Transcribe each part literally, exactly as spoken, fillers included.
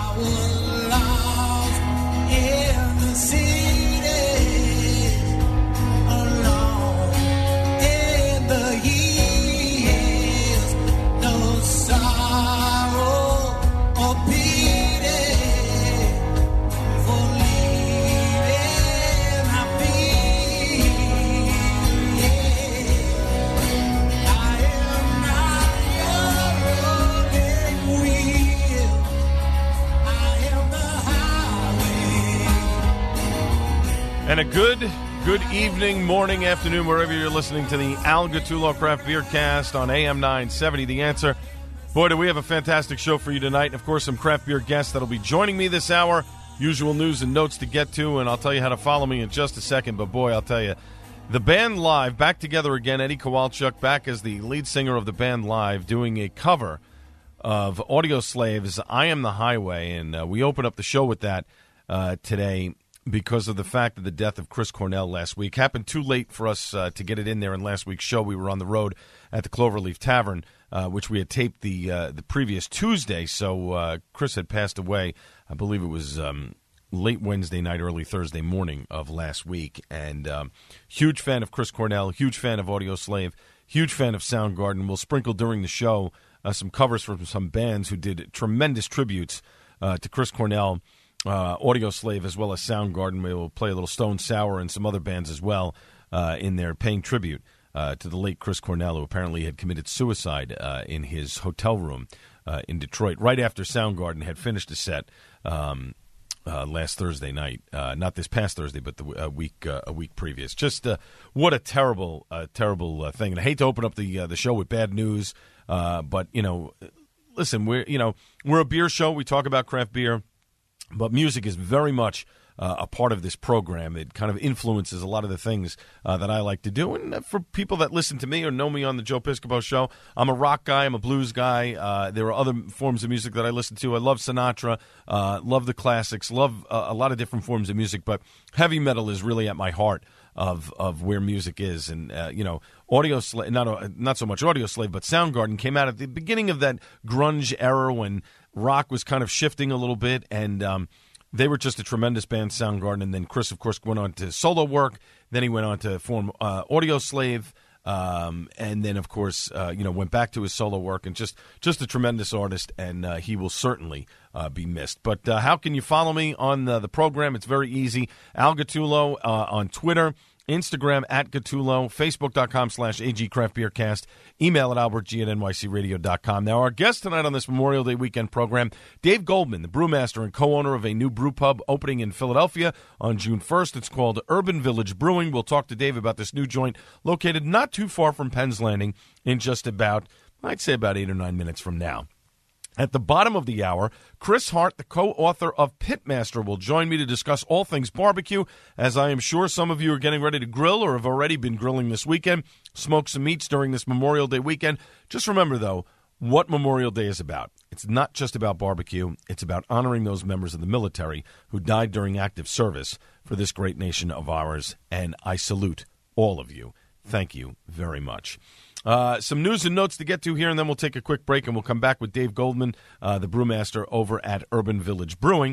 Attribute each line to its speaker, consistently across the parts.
Speaker 1: And a good, good evening, morning, afternoon, wherever you're listening to the Al Gattullo Craft Beer Cast on A M nine seventy. The Answer. Boy, do we have a fantastic show for you tonight. And, of course, some craft beer guests that'll be joining me this hour. Usual news and notes to get to, and I'll tell you how to follow me in just a second. But, boy, I'll tell you, the band live, back together again. Eddie Kowalczyk back as the lead singer of the band live, doing a cover of Audioslave's I Am the Highway. And uh, we open up the show with that uh, today, because of the fact that the death of Chris Cornell last week happened too late for us uh, to get it in there in last week's show. We were on the road at the Cloverleaf Tavern, uh, which we had taped the uh, the previous Tuesday. So uh, Chris had passed away. I believe it was um, late Wednesday night, early Thursday morning of last week. And um, huge fan of Chris Cornell, huge fan of Audioslave, huge fan of Soundgarden. We'll sprinkle during the show uh, some covers from some bands who did tremendous tributes uh, to Chris Cornell. Uh, Audioslave as well as Soundgarden. We will play a little Stone Sour and some other bands as well uh, in there, paying tribute uh, to the late Chris Cornell, who apparently had committed suicide uh, in his hotel room uh, in Detroit right after Soundgarden had finished a set um, uh, last Thursday night. Uh, not this past Thursday, but the uh, week uh, a week previous. Just uh, what a terrible, uh, terrible uh, thing. And I hate to open up the uh, the show with bad news, uh, but you know, listen, we're you know we're a beer show. We talk about craft beer. But music is very much uh, a part of this program. It kind of influences a lot of the things uh, that I like to do. And for people that listen to me or know me on the Joe Piscopo Show, I'm a rock guy. I'm a blues guy. Uh, there are other forms of music that I listen to. I love Sinatra, uh, love the classics, love uh, a lot of different forms of music. But heavy metal is really at my heart of of where music is. And, uh, you know, Audioslave, not, not so much Audioslave, but Soundgarden came out at the beginning of that grunge era when rock was kind of shifting a little bit, and um, they were just a tremendous band, Soundgarden. And then Chris, of course, went on to solo work. Then he went on to form uh, Audioslave, um, and then, of course, uh, you know, went back to his solo work. And just just a tremendous artist, and uh, he will certainly uh, be missed. But uh, how can you follow me on the, the program? It's very easy. Al Gattullo uh, on Twitter, Instagram at Gattullo, Facebook.com slash AG Craft Beer Cast, email at albertg at N Y C radio dot com. Now, our guest tonight on this Memorial Day weekend program, Dave Goldman, the brewmaster and co-owner of a new brew pub opening in Philadelphia on June first. It's called Urban Village Brewing. We'll talk to Dave about this new joint located not too far from Penn's Landing in just about, I'd say about eight or nine minutes from now. At the bottom of the hour, Chris Hart, the co-author of Pitmaster, will join me to discuss all things barbecue, as I am sure some of you are getting ready to grill or have already been grilling this weekend, smoke some meats during this Memorial Day weekend. Just remember, though, what Memorial Day is about. It's not just about barbecue. It's about honoring those members of the military who died during active service for this great nation of ours, and I salute all of you. Thank you very much. Uh, some news and notes to get to here, and then we'll take a quick break, and we'll come back with Dave Goldman, uh, the brewmaster over at Urban Village Brewing.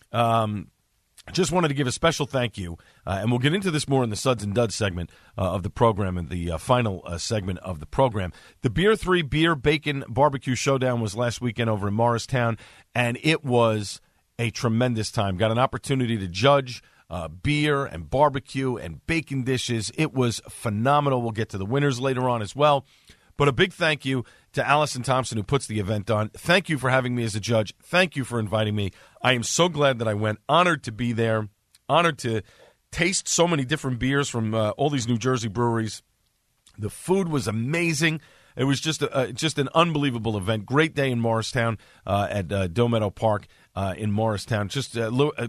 Speaker 1: Um, just wanted to give a special thank you, uh, and we'll get into this more in the Suds and Duds segment uh, of the program and the uh, final uh, segment of the program. The Beer three Beer Bacon Barbecue Showdown was last weekend over in Morristown, and it was a tremendous time. Got an opportunity to judge Uh, beer and barbecue and bacon dishes. It was phenomenal. We'll get to the winners later on as well. But a big thank you to Allison Thompson, who puts the event on. Thank you for having me as a judge. Thank you for inviting me. I am so glad that I went. Honored to be there. Honored to taste so many different beers from uh, all these New Jersey breweries. The food was amazing. It was just a, uh, just an unbelievable event. Great day in Morristown uh, at uh, Doe Meadow Park uh, in Morristown. Just uh, uh,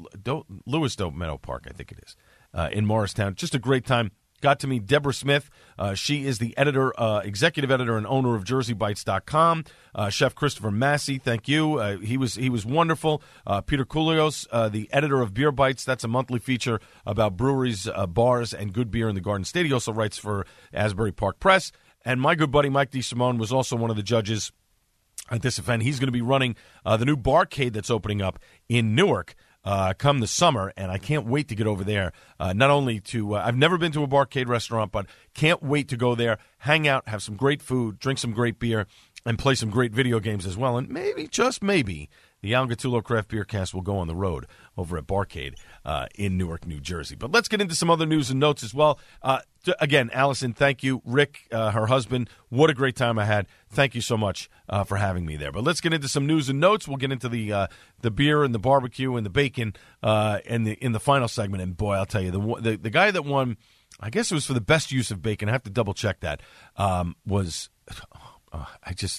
Speaker 1: Lewis Doe Meadow Park, I think it is, uh, in Morristown. Just a great time. Got to meet Deborah Smith. Uh, she is the editor, uh, executive editor and owner of Jersey Bites dot com. Uh, Chef Christopher Massey, thank you. Uh, he was he was wonderful. Uh, Peter Koulios, uh, the editor of Beer Bites. That's a monthly feature about breweries, uh, bars, and good beer in the Garden State. He also writes for Asbury Park Press. And my good buddy Mike DeSimone was also one of the judges. at this event. He's going to be running uh, the new barcade that's opening up in Newark uh, come the summer, and I can't wait to get over there. Uh, not only to uh, – I've never been to a barcade restaurant, but can't wait to go there, hang out, have some great food, drink some great beer, and play some great video games as well. And maybe, just maybe, the Al Gattullo Craft Beer Cast will go on the road over at Barcade uh, in Newark, New Jersey. But let's get into some other news and notes as well. Uh, t- again, Allison, thank you. Rick, uh, her husband, what a great time I had. Thank you so much uh, for having me there. But let's get into some news and notes. We'll get into the uh, the beer and the barbecue and the bacon uh, in the in the final segment. And boy, I'll tell you, the the, the guy that won, I guess it was for the best use of bacon. I have to double check that. Um, was uh, I just.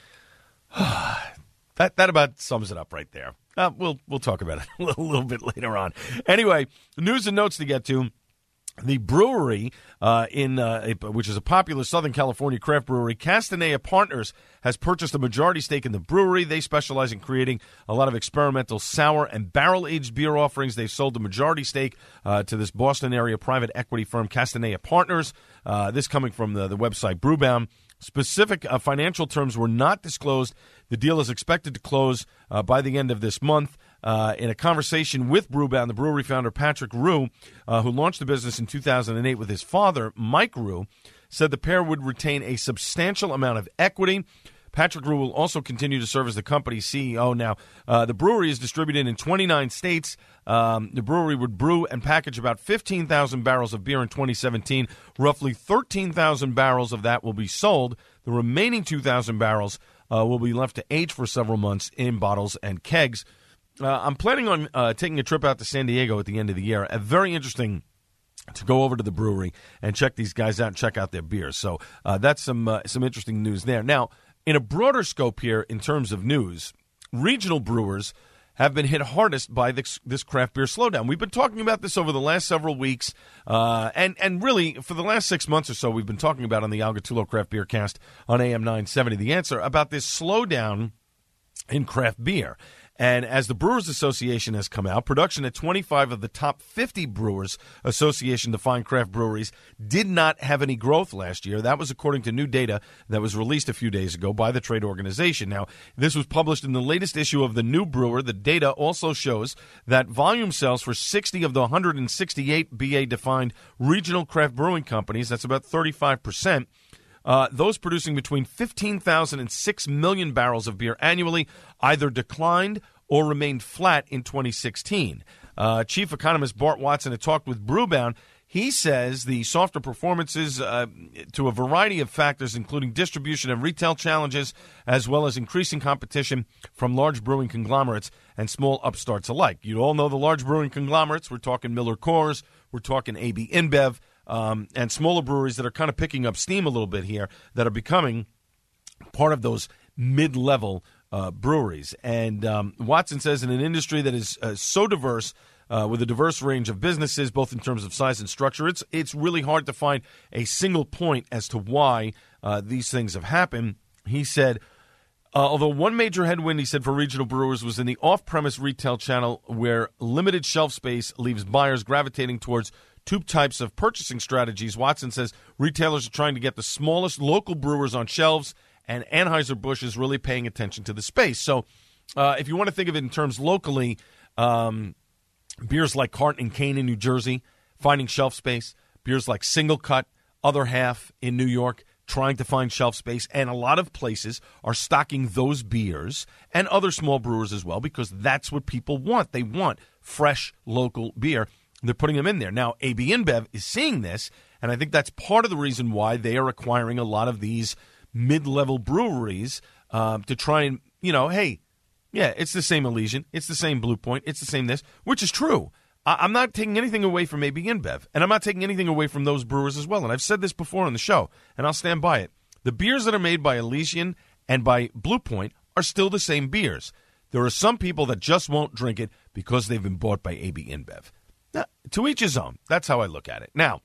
Speaker 1: That that about sums it up right there. Uh, we'll we'll talk about it a little, little bit later on. Anyway, news and notes to get to. The brewery, uh, in uh, a, which is a popular Southern California craft brewery, Castanea Partners, has purchased a majority stake in the brewery. They specialize in creating a lot of experimental sour and barrel-aged beer offerings. They've sold the majority stake uh, to this Boston area private equity firm, Castanea Partners. Uh, this coming from the, the website Brewbound. Specific uh, financial terms were not disclosed. The deal is expected to close uh, by the end of this month. Uh, in a conversation with Brewbound, the brewery founder Patrick Rue, uh, who launched the business in two thousand eight with his father, Mike Rue, said the pair would retain a substantial amount of equity. Patrick Rue will also continue to serve as the company's C E O. Now, uh, the brewery is distributed in twenty-nine states. Um, the brewery would brew and package about fifteen thousand barrels of beer in twenty seventeen. Roughly thirteen thousand barrels of that will be sold. The remaining two thousand barrels uh, will be left to age for several months in bottles and kegs. Uh, I'm planning on uh, taking a trip out to San Diego at the end of the year. A very interesting to go over to the brewery and check these guys out and check out their beers. So uh, that's some uh, some interesting news there. Now, in a broader scope here in terms of news, regional brewers have been hit hardest by this, this craft beer slowdown. We've been talking about this over the last several weeks, uh, and, and really for the last six months or so, we've been talking about on the Al Gattullo Craft Beer Cast on A M nine seventy, The Answer, about this slowdown in craft beer. And as the Brewers Association has come out, production at twenty-five of the top fifty Brewers Association defined craft breweries did not have any growth last year. That was according to new data that was released a few days ago by the trade organization. Now, this was published in the latest issue of the New Brewer. The data also shows that volume sales for sixty of the one hundred sixty-eight B A-defined regional craft brewing companies, that's about thirty-five percent, Uh, those producing between fifteen thousand and six million barrels of beer annually either declined or remained flat in twenty sixteen. Uh, Chief economist Bart Watson had talked with Brewbound. He says the softer performances uh, to a variety of factors, including distribution and retail challenges, as well as increasing competition from large brewing conglomerates and small upstarts alike. You all know the large brewing conglomerates. We're talking Miller Coors. We're talking A B InBev. Um, and smaller breweries that are kind of picking up steam a little bit here that are becoming part of those mid-level uh, breweries. And um, Watson says in an industry that is uh, so diverse, uh, with a diverse range of businesses, both in terms of size and structure, it's it's really hard to find a single point as to why uh, these things have happened. He said, uh, although one major headwind, he said, for regional brewers was in the off-premise retail channel, where limited shelf space leaves buyers gravitating towards two types of purchasing strategies. Watson says retailers are trying to get the smallest local brewers on shelves, and Anheuser-Busch is really paying attention to the space. So uh, if you want to think of it in terms locally, um, beers like Carton and Cane in New Jersey, finding shelf space. Beers like Single Cut, Other Half in New York, trying to find shelf space. And a lot of places are stocking those beers and other small brewers as well, because that's what people want. They want fresh local beer. They're putting them in there. Now, A B InBev is seeing this, and I think that's part of the reason why they are acquiring a lot of these mid-level breweries um, to try and, you know, hey, yeah, it's the same Elysian, it's the same Blue Point, it's the same this, which is true. I- I'm not taking anything away from A B InBev, and I'm not taking anything away from those brewers as well, and I've said this before on the show, and I'll stand by it. The beers that are made by Elysian and by Blue Point are still the same beers. There are some people that just won't drink it because they've been bought by A B InBev. Now, to each his own. That's how I look at it. Now,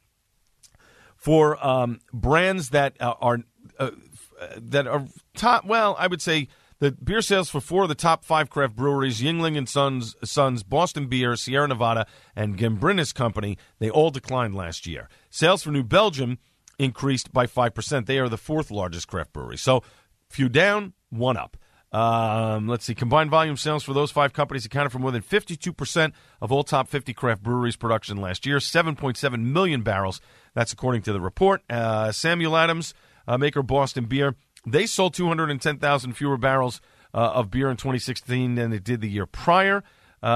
Speaker 1: for um, brands that uh, are uh, that are top, well, I would say the beer sales for four of the top five craft breweries, Yuengling and Sons, Sons, Boston Beer, Sierra Nevada, and Gambrinus Company, they all declined last year. Sales for New Belgium increased by five percent. They are the fourth largest craft brewery. So, few down, one up. Um, let's see. Combined volume sales for those five companies accounted for more than fifty-two percent of all top fifty craft breweries production last year, seven point seven million barrels. That's according to the report. Uh, Samuel Adams, uh, maker of Boston Beer, they sold two hundred ten thousand fewer barrels uh, of beer in twenty sixteen than they did the year prior.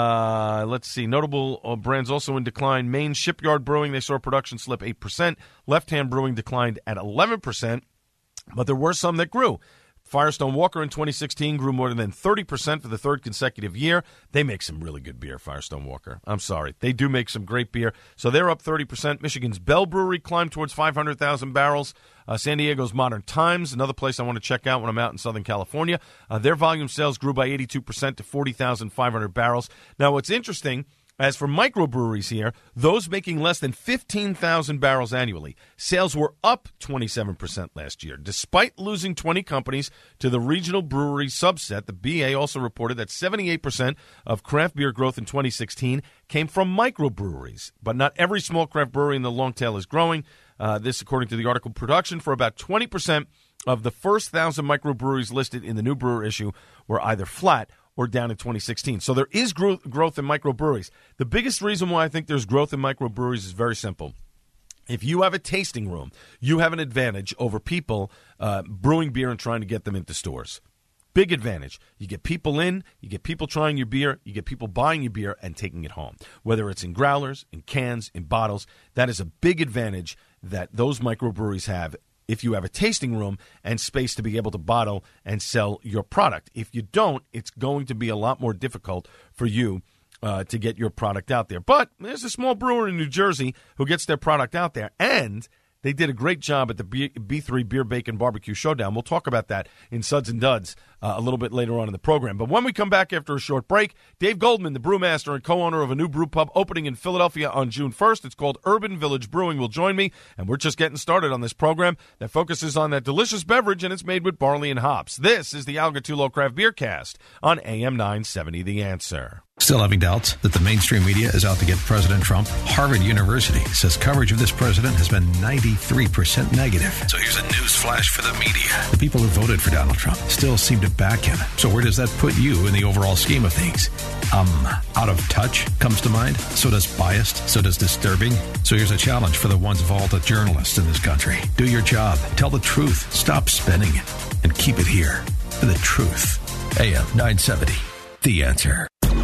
Speaker 1: Uh, let's see. Notable uh, brands also in decline. Maine Shipyard Brewing, they saw production slip eight percent. Left Hand Brewing declined at eleven percent, but there were some that grew. Firestone Walker in twenty sixteen grew more than thirty percent for the third consecutive year. They make some really good beer, Firestone Walker. I'm sorry. They do make some great beer. So they're up thirty percent. Michigan's Bell Brewery climbed towards five hundred thousand barrels. Uh, San Diego's Modern Times, another place I want to check out when I'm out in Southern California. Uh, their volume sales grew by eighty-two percent to forty thousand five hundred barrels. Now, what's interesting, as for microbreweries here, those making less than fifteen thousand barrels annually, sales were up twenty-seven percent last year. Despite losing twenty companies to the regional brewery subset, the B A also reported that seventy-eight percent of craft beer growth in twenty sixteen came from microbreweries. But not every small craft brewery in the long tail is growing. Uh, this, according to the article, production for about twenty percent of the first one thousand microbreweries listed in the new brewer issue were either flat or down in twenty sixteen. So there is growth, growth in microbreweries. The biggest reason why I think there's growth in microbreweries is very simple. If you have a tasting room, you have an advantage over people uh, brewing beer and trying to get them into stores. Big advantage. You get people in, you get people trying your beer, you get people buying your beer and taking it home. Whether it's in growlers, in cans, in bottles, that is a big advantage that those microbreweries have if you have a tasting room and space to be able to bottle and sell your product. If you don't, it's going to be a lot more difficult for you uh, to get your product out there. But there's a small brewer in New Jersey who gets their product out there, and they did a great job at the B three Beer Bacon Barbecue Showdown. We'll talk about that in Suds and Duds uh, a little bit later on in the program. But when we come back after a short break, Dave Goldman, the brewmaster and co-owner of a new brew pub opening in Philadelphia on June first. It's called Urban Village Brewing, will join me, and we're just getting started on this program that focuses on that delicious beverage, and it's made with barley and hops. This is the Al Gattullo Craft Beer Cast on A M nine seventy, The Answer.
Speaker 2: Still having doubts that the mainstream media is out to get President Trump? Harvard University says coverage of this president has been ninety-three percent negative. So here's a news flash for the media. The people who voted for Donald Trump still seem to back him. So where does that put you in the overall scheme of things? Um, out of touch comes to mind. So does biased. So does disturbing. So here's a challenge for the once vaunted journalists in this country. Do your job. Tell the truth. Stop spinning it. And keep it here. For the truth. A M nine seventy. The Answer.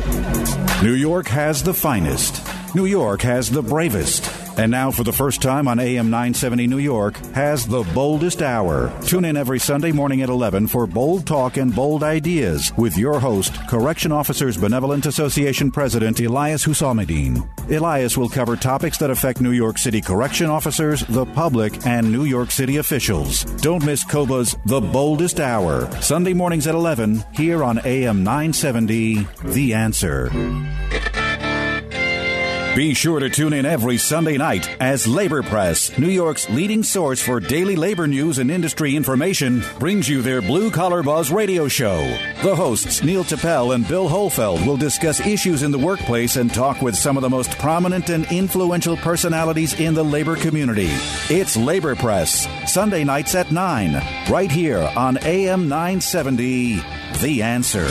Speaker 3: New York has the finest. New York has the bravest. And now, for the first time on A M nine seventy New York, has the boldest hour. Tune in every Sunday morning at eleven for bold talk and bold ideas with your host, Correction Officers Benevolent Association President Elias Hussamudin. Elias will cover topics that affect New York City correction officers, the public, and New York City officials. Don't miss C O B A's The Boldest Hour, Sunday mornings at eleven, here on A M nine seventy, The Answer. Be sure to tune in every Sunday night as Labor Press, New York's leading source for daily labor news and industry information, brings you their Blue Collar Buzz radio show. The hosts, Neil Tappel and Bill Holfeld, will discuss issues in the workplace and talk with some of the most prominent and influential personalities in the labor community. It's Labor Press, Sunday nights at nine, right here on A M nine seventy, The Answer.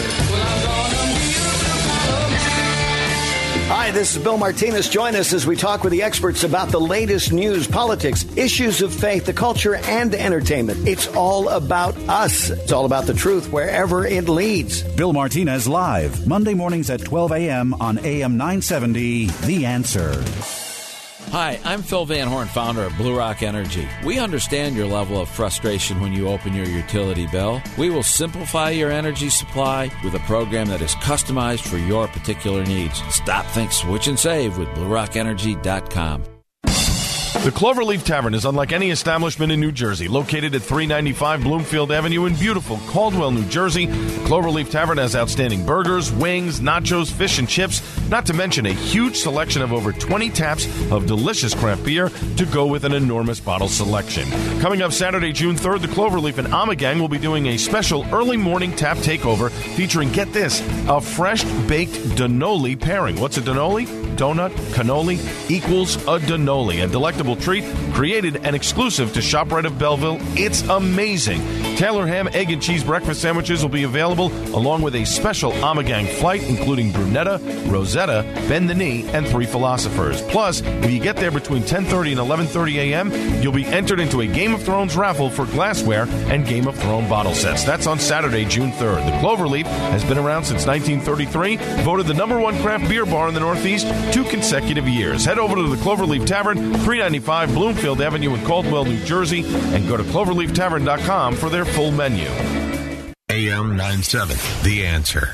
Speaker 4: Hi, this is Bill Martinez. Join us as we talk with the experts about the latest news, politics, issues of faith, the culture, and entertainment. It's all about us. It's all about the truth wherever it leads.
Speaker 3: Bill Martinez live, Monday mornings at twelve a.m. on A M nine seventy, The Answer.
Speaker 5: Hi, I'm Phil Van Horn, founder of Blue Rock Energy. We understand your level of frustration when you open your utility bill. We will simplify your energy supply with a program that is customized for your particular needs. Stop, think, switch, and save with blue rock energy dot com.
Speaker 1: The Cloverleaf Tavern is unlike any establishment in New Jersey. Located at three ninety-five Bloomfield Avenue in beautiful Caldwell, New Jersey, Cloverleaf Tavern has outstanding burgers, wings, nachos, fish and chips, not to mention a huge selection of over twenty taps of delicious craft beer to go with an enormous bottle selection. Coming up Saturday, June third, the Cloverleaf and Amagang will be doing a special early morning tap takeover featuring, get this, a fresh baked Danoli pairing. What's a Danoli? Donut, cannoli equals a Danoli, a delectable treat created and exclusive to ShopRite of Belleville. It's amazing. Taylor ham, egg, and cheese breakfast sandwiches will be available along with a special Amagang flight, including Brunetta, Rosetta, Bend the Knee, and Three Philosophers. Plus, when you get there between ten thirty and eleven thirty a.m., you'll be entered into a Game of Thrones raffle for glassware and Game of Thrones bottle sets. That's on Saturday, June third. The Cloverleaf has been around since nineteen thirty-three, voted the number one craft beer bar in the Northeast two consecutive years. Head over to the Cloverleaf Tavern, three ninety-five Bloomfield Avenue in Caldwell, New Jersey, and go to cloverleaf tavern dot com for their full menu.
Speaker 2: A M nine seventy, The Answer.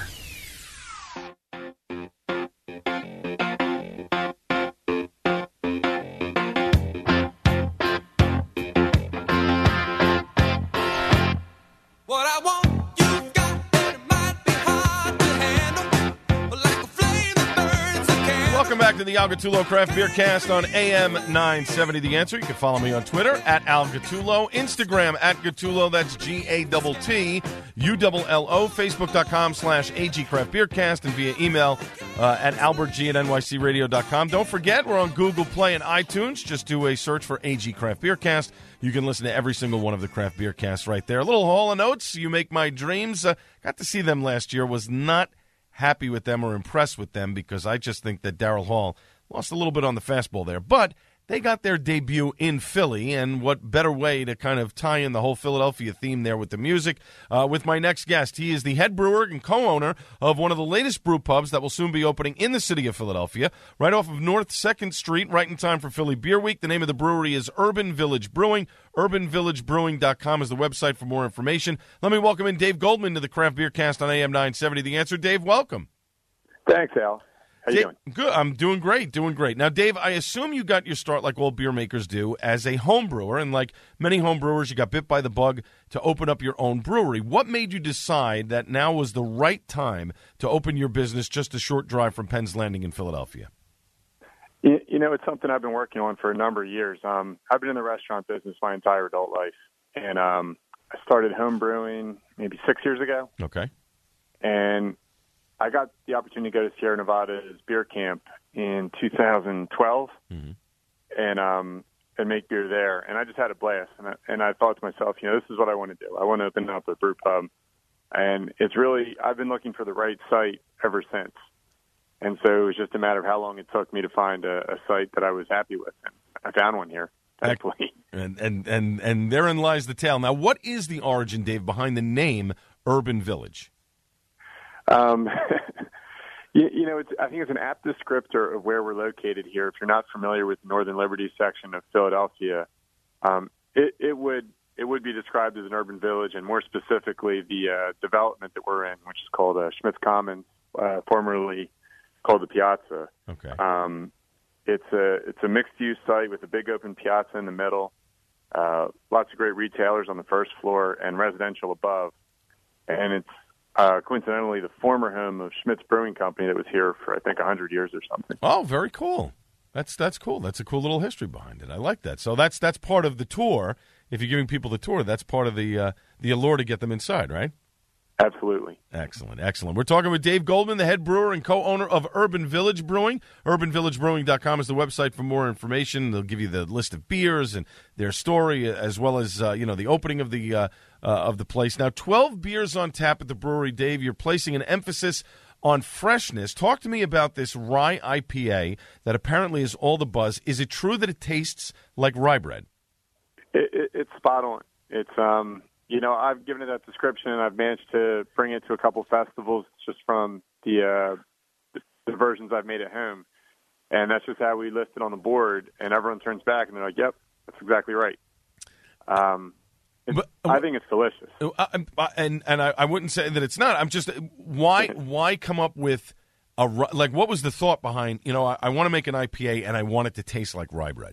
Speaker 6: What I want, you've got, and it might be hard to handle, but like a flame that burns a candle.
Speaker 1: Welcome back to the Al Gattullo Craft Beer Cast on A M nine seventy The Answer. You can follow me on Twitter at Al Gattullo, Instagram at Gattullo, that's G A T T U L L O, Facebook.com slash AG Craft Beer Cast, and via email uh, at albertg at N Y C radio dot com. Don't forget, we're on Google Play and iTunes. Just do a search for A G Craft Beer Cast. You can listen to every single one of the Craft Beer Casts right there. A little Hall and Oates, You Make My Dreams. Uh, got to see them last year. Was not happy with them or impressed with them because I just think that Daryl Hall lost a little bit on the fastball there. But they got their debut in Philly, and what better way to kind of tie in the whole Philadelphia theme there with the music uh, with my next guest. He is the head brewer and co-owner of one of the latest brew pubs that will soon be opening in the city of Philadelphia, right off of North second Street, right in time for Philly Beer Week. The name of the brewery is Urban Village Brewing. urban village brewing dot com is the website for more information. Let me welcome in Dave Goldman to the Craft Beer Cast on A M nine seventy The Answer. Dave, welcome.
Speaker 7: Thanks, Al. How you
Speaker 1: Dave,
Speaker 7: doing?
Speaker 1: Good. I'm doing great, doing great. Now, Dave, I assume you got your start like all beer makers do as a home brewer, and like many home brewers, you got bit by the bug to open up your own brewery. What made you decide that now was the right time to open your business just a short drive from Penn's Landing in Philadelphia?
Speaker 7: You, you know, it's something I've been working on for a number of years. Um, I've been in the restaurant business my entire adult life, and um, I started home brewing maybe six years ago.
Speaker 1: Okay.
Speaker 7: And I got the opportunity to go to Sierra Nevada's beer camp in two thousand twelve
Speaker 1: mm-hmm.
Speaker 7: and um, and make beer there. And I just had a blast. And I, and I thought to myself, you know, this is what I want to do. I want to open up a brew pub. And it's really, I've been looking for the right site ever since. And so it was just a matter of how long it took me to find a, a site that I was happy with. And I found one here, thankfully.
Speaker 1: And, and, and, and therein lies the tale. Now, what is the origin, Dave, behind the name Urban Village?
Speaker 7: Um, you, you know, it's, I think it's an apt descriptor of where we're located here. If you're not familiar with the Northern Liberty section of Philadelphia, um, it, it would it would be described as an urban village, and more specifically, the uh, development that we're in, which is called uh, Schmitz Commons, uh, formerly called the Piazza.
Speaker 1: Okay.
Speaker 7: Um, it's a it's a mixed-use site with a big open piazza in the middle, uh, lots of great retailers on the first floor, and residential above, and it's Uh, coincidentally, the former home of Schmitz Brewing Company that was here for, I think, one hundred years or something.
Speaker 1: Oh, very cool. That's that's cool. That's a cool little history behind it. I like that. So that's that's part of the tour. If you're giving people the tour, that's part of the uh, the allure to get them inside, right?
Speaker 7: Absolutely.
Speaker 1: Excellent, excellent. We're talking with Dave Goldman, the head brewer and co-owner of Urban Village Brewing. urban village brewing dot com is the website for more information. They'll give you the list of beers and their story, as well as uh, you know the opening of the uh, uh, of the place. Now, twelve beers on tap at the brewery, Dave. You're placing an emphasis on freshness. Talk to me about this rye I P A that apparently is all the buzz. Is it true that it tastes like rye bread?
Speaker 7: It, it, it's spot on. It's um. You know, I've given it that description, and I've managed to bring it to a couple festivals just from the, uh, the the versions I've made at home. And that's just how we list it on the board, and everyone turns back, and they're like, yep, that's exactly right. Um, it's, but, uh, I think it's delicious.
Speaker 1: Uh, and and I, I wouldn't say that it's not. I'm just, why why come up with, a like, what was the thought behind, you know, I, I want to make an I P A, and I want it to taste like rye bread?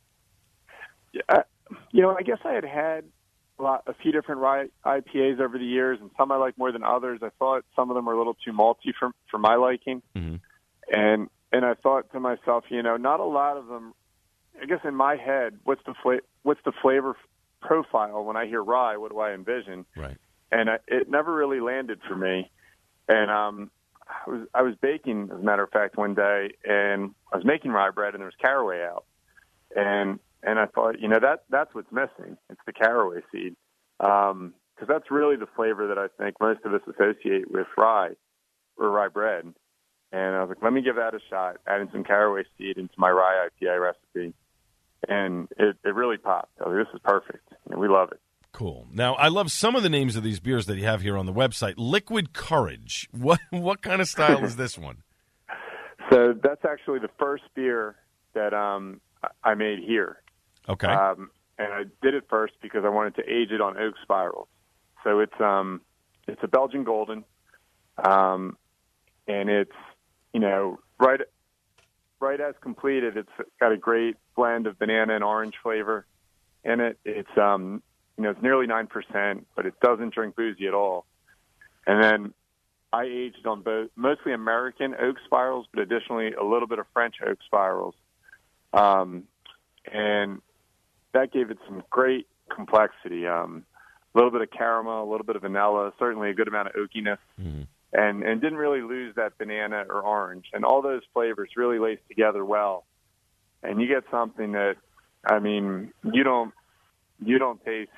Speaker 7: Yeah, you know, I guess I had had A, lot, a few different rye I P As over the years, and some I like more than others. I thought some of them were a little too malty for for my liking,
Speaker 1: mm-hmm.
Speaker 7: and and I thought to myself, you know, not a lot of them. I guess in my head, what's the fla- what's the flavor profile when I hear rye? What do I envision?
Speaker 1: Right.
Speaker 7: And I, it never really landed for me. And um, I was I was baking, as a matter of fact, one day, and I was making rye bread, and there was caraway out, and And I thought, you know, that that's what's missing. It's the caraway seed. Um, because that's really the flavor that I think most of us associate with rye or rye bread. And I was like, let me give that a shot, adding some caraway seed into my rye I P A recipe. And it, it really popped. I was like, this is perfect. And we love it.
Speaker 1: Cool. Now, I love some of the names of these beers that you have here on the website. Liquid Courage. What what kind of style is this one?
Speaker 7: So that's actually the first beer that um, I made here.
Speaker 1: Okay.
Speaker 7: Um, and I did it first because I wanted to age it on oak spirals. So it's um, it's a Belgian Golden, um, and it's, you know, right right as completed, it's got a great blend of banana and orange flavor in it. It's um, you know, it's nearly nine percent, but it doesn't drink boozy at all. And then I aged on both, mostly American oak spirals, but additionally a little bit of French oak spirals. Um, and that gave it some great complexity. Um, a little bit of caramel, a little bit of vanilla, certainly a good amount of oakiness, mm-hmm. and, and didn't really lose that banana or orange. And all those flavors really laced together well. And you get something that, I mean, you don't, you don't taste,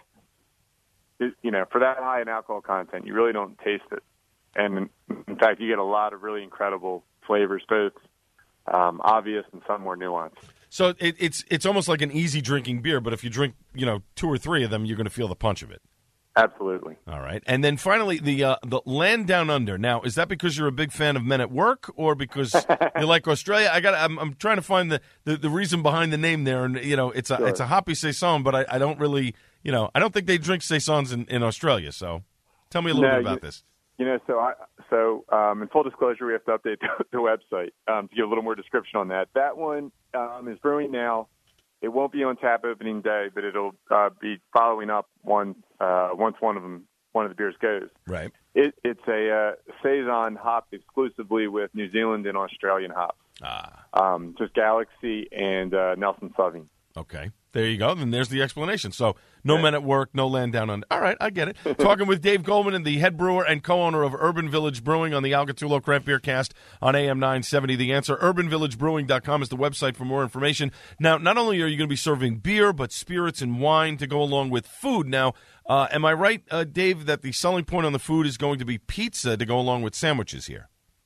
Speaker 7: you know, for that high in alcohol content, you really don't taste it. And in fact, you get a lot of really incredible flavors, both um, obvious and some more nuanced.
Speaker 1: So it, it's it's almost like an easy drinking beer, but if you drink, you know, two or three of them, you're going to feel the punch of it.
Speaker 7: Absolutely.
Speaker 1: All right. And then finally, the uh, the Land Down Under. Now, is that because you're a big fan of Men at Work, or because you like Australia? I got. I'm, I'm trying to find the, the, the reason behind the name there, and you know, it's a
Speaker 7: Sure.
Speaker 1: it's a hoppy saison, but I, I don't really, you know, I don't think they drink saisons in, in Australia. So, tell me a little
Speaker 7: No,
Speaker 1: bit about
Speaker 7: you,
Speaker 1: this.
Speaker 7: You know, so I, so um, in full disclosure, we have to update the, the website um, to give a little more description on that. That one um, is brewing now. It won't be on tap opening day, but it'll uh, be following up one uh, once one of them one of the beers goes.
Speaker 1: Right.
Speaker 7: It, it's a uh, saison hopped exclusively with New Zealand and Australian hops.
Speaker 1: Ah.
Speaker 7: Um, just Galaxy and uh, Nelson Sauvin.
Speaker 1: Okay. There you go. Then there's the explanation. So no Men at Work, no Land Down Under. All right, I get it. Talking with Dave Goldman, the head brewer and co-owner of Urban Village Brewing on the Al Gattullo Craft Beer Cast on A M nine seventy. The Answer. urban village brewing dot com is the website for more information. Now, not only are you going to be serving beer, but spirits and wine to go along with food. Now, uh, am I right, uh, Dave, that the selling point on the food is going to be pizza to go along with sandwiches here?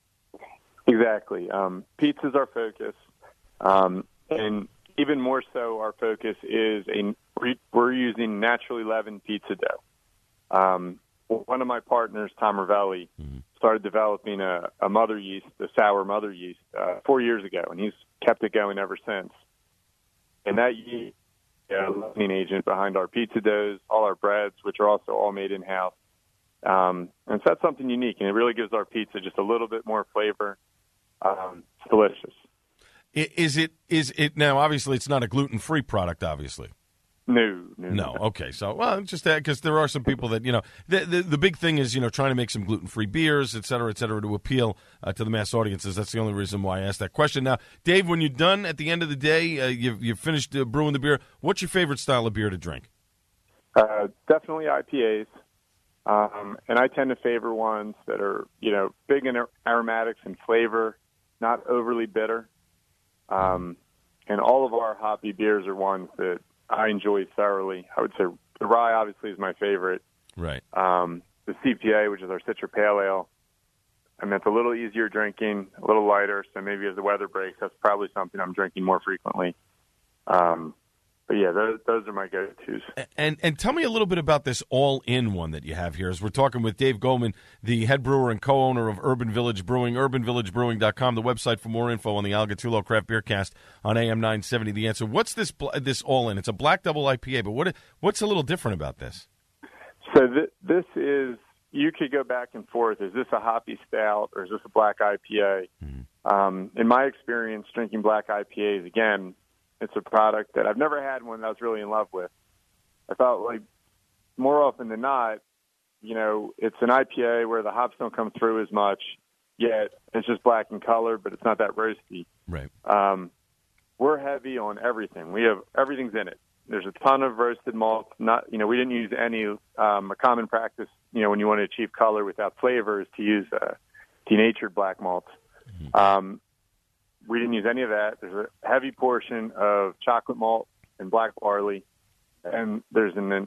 Speaker 7: Exactly. Um, pizza's our focus. Um, and even more so, our focus is a we're using naturally leavened pizza dough. Um, one of my partners, Tom Ravelli, mm-hmm. started developing a, a mother yeast, a sour mother yeast, uh, four years ago, and he's kept it going ever since. And that yeast is a leavening agent behind our pizza doughs, all our breads, which are also all made in-house. Um, and so that's something unique, and it really gives our pizza just a little bit more flavor. Um, it's delicious.
Speaker 1: Is it? Is it now? Obviously, it's not a gluten-free product. Obviously,
Speaker 7: no, no.
Speaker 1: No. Okay. So, well, just that because there are some people that you know. The, the the big thing is you know trying to make some gluten-free beers, et cetera, et cetera, to appeal uh, to the mass audiences. That's the only reason why I asked that question. Now, Dave, when you're done at the end of the day, uh, you've you've finished uh, brewing the beer. What's your favorite style of beer to drink?
Speaker 7: Uh, definitely I P As, um, and I tend to favor ones that are you know big in aromatics and flavor, not overly bitter. Um, and all of our hoppy beers are ones that I enjoy thoroughly. I would say the rye obviously is my favorite.
Speaker 1: Right.
Speaker 7: Um, the C P A, which is our Citra Pale Ale, I mean, it's a little easier drinking, a little lighter. So maybe as the weather breaks, that's probably something I'm drinking more frequently. Um, but yeah, those, those are my go-tos.
Speaker 1: And and tell me a little bit about this all-in one that you have here. As we're talking with Dave Goldman, the head brewer and co-owner of Urban Village Brewing, urban village brewing dot com, the website for more info on the Al Gattullo Craft Beer Cast on A M nine seventy. The Answer. What's this this all-in? It's a black double I P A, but what what's a little different about this?
Speaker 7: So th- this is, you could go back and forth. Is this a hoppy stout or is this a black I P A? Mm-hmm. Um, in my experience, drinking black I P As, again, it's a product that I've never had one that I was really in love with. I thought, like, more often than not, you know, it's an I P A where the hops don't come through as much, yet it's just black in color, but it's not that roasty.
Speaker 1: Right.
Speaker 7: Um, we're heavy on everything. We have everything's in it. There's a ton of roasted malt. Not, you know, we didn't use any. Um, a common practice, you know, when you want to achieve color without flavor, is to use uh, denatured black malts. Mm-hmm. Um, We didn't use any of that. There's a heavy portion of chocolate malt and black barley, and there's an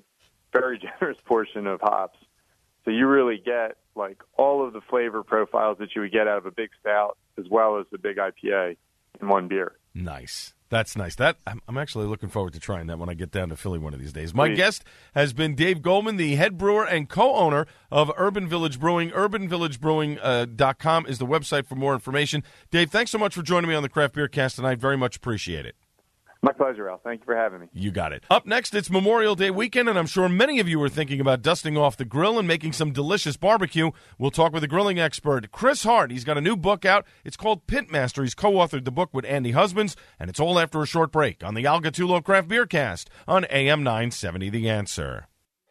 Speaker 7: very generous portion of hops. So you really get like all of the flavor profiles that you would get out of a big stout as well as the big I P A in one beer.
Speaker 1: Nice. That's nice. That I'm, I'm actually looking forward to trying that when I get down to Philly one of these days. My
Speaker 7: Please.
Speaker 1: guest has been Dave Goldman, the head brewer and co-owner of Urban Village Brewing. urban village brewing dot com is the website for more information. Dave, thanks so much for joining me on the Craft Beer Cast tonight. Very much appreciate it.
Speaker 7: My pleasure, Al. Thank you for having me.
Speaker 1: You got it. Up next, it's Memorial Day weekend, and I'm sure many of you are thinking about dusting off the grill and making some delicious barbecue. We'll talk with a grilling expert, Chris Hart. He's got a new book out. It's called Pitmaster. He's co-authored the book with Andy Husbands, and it's all after a short break on the Al Gattullo Craft Beer Cast on A M nine seventy The Answer.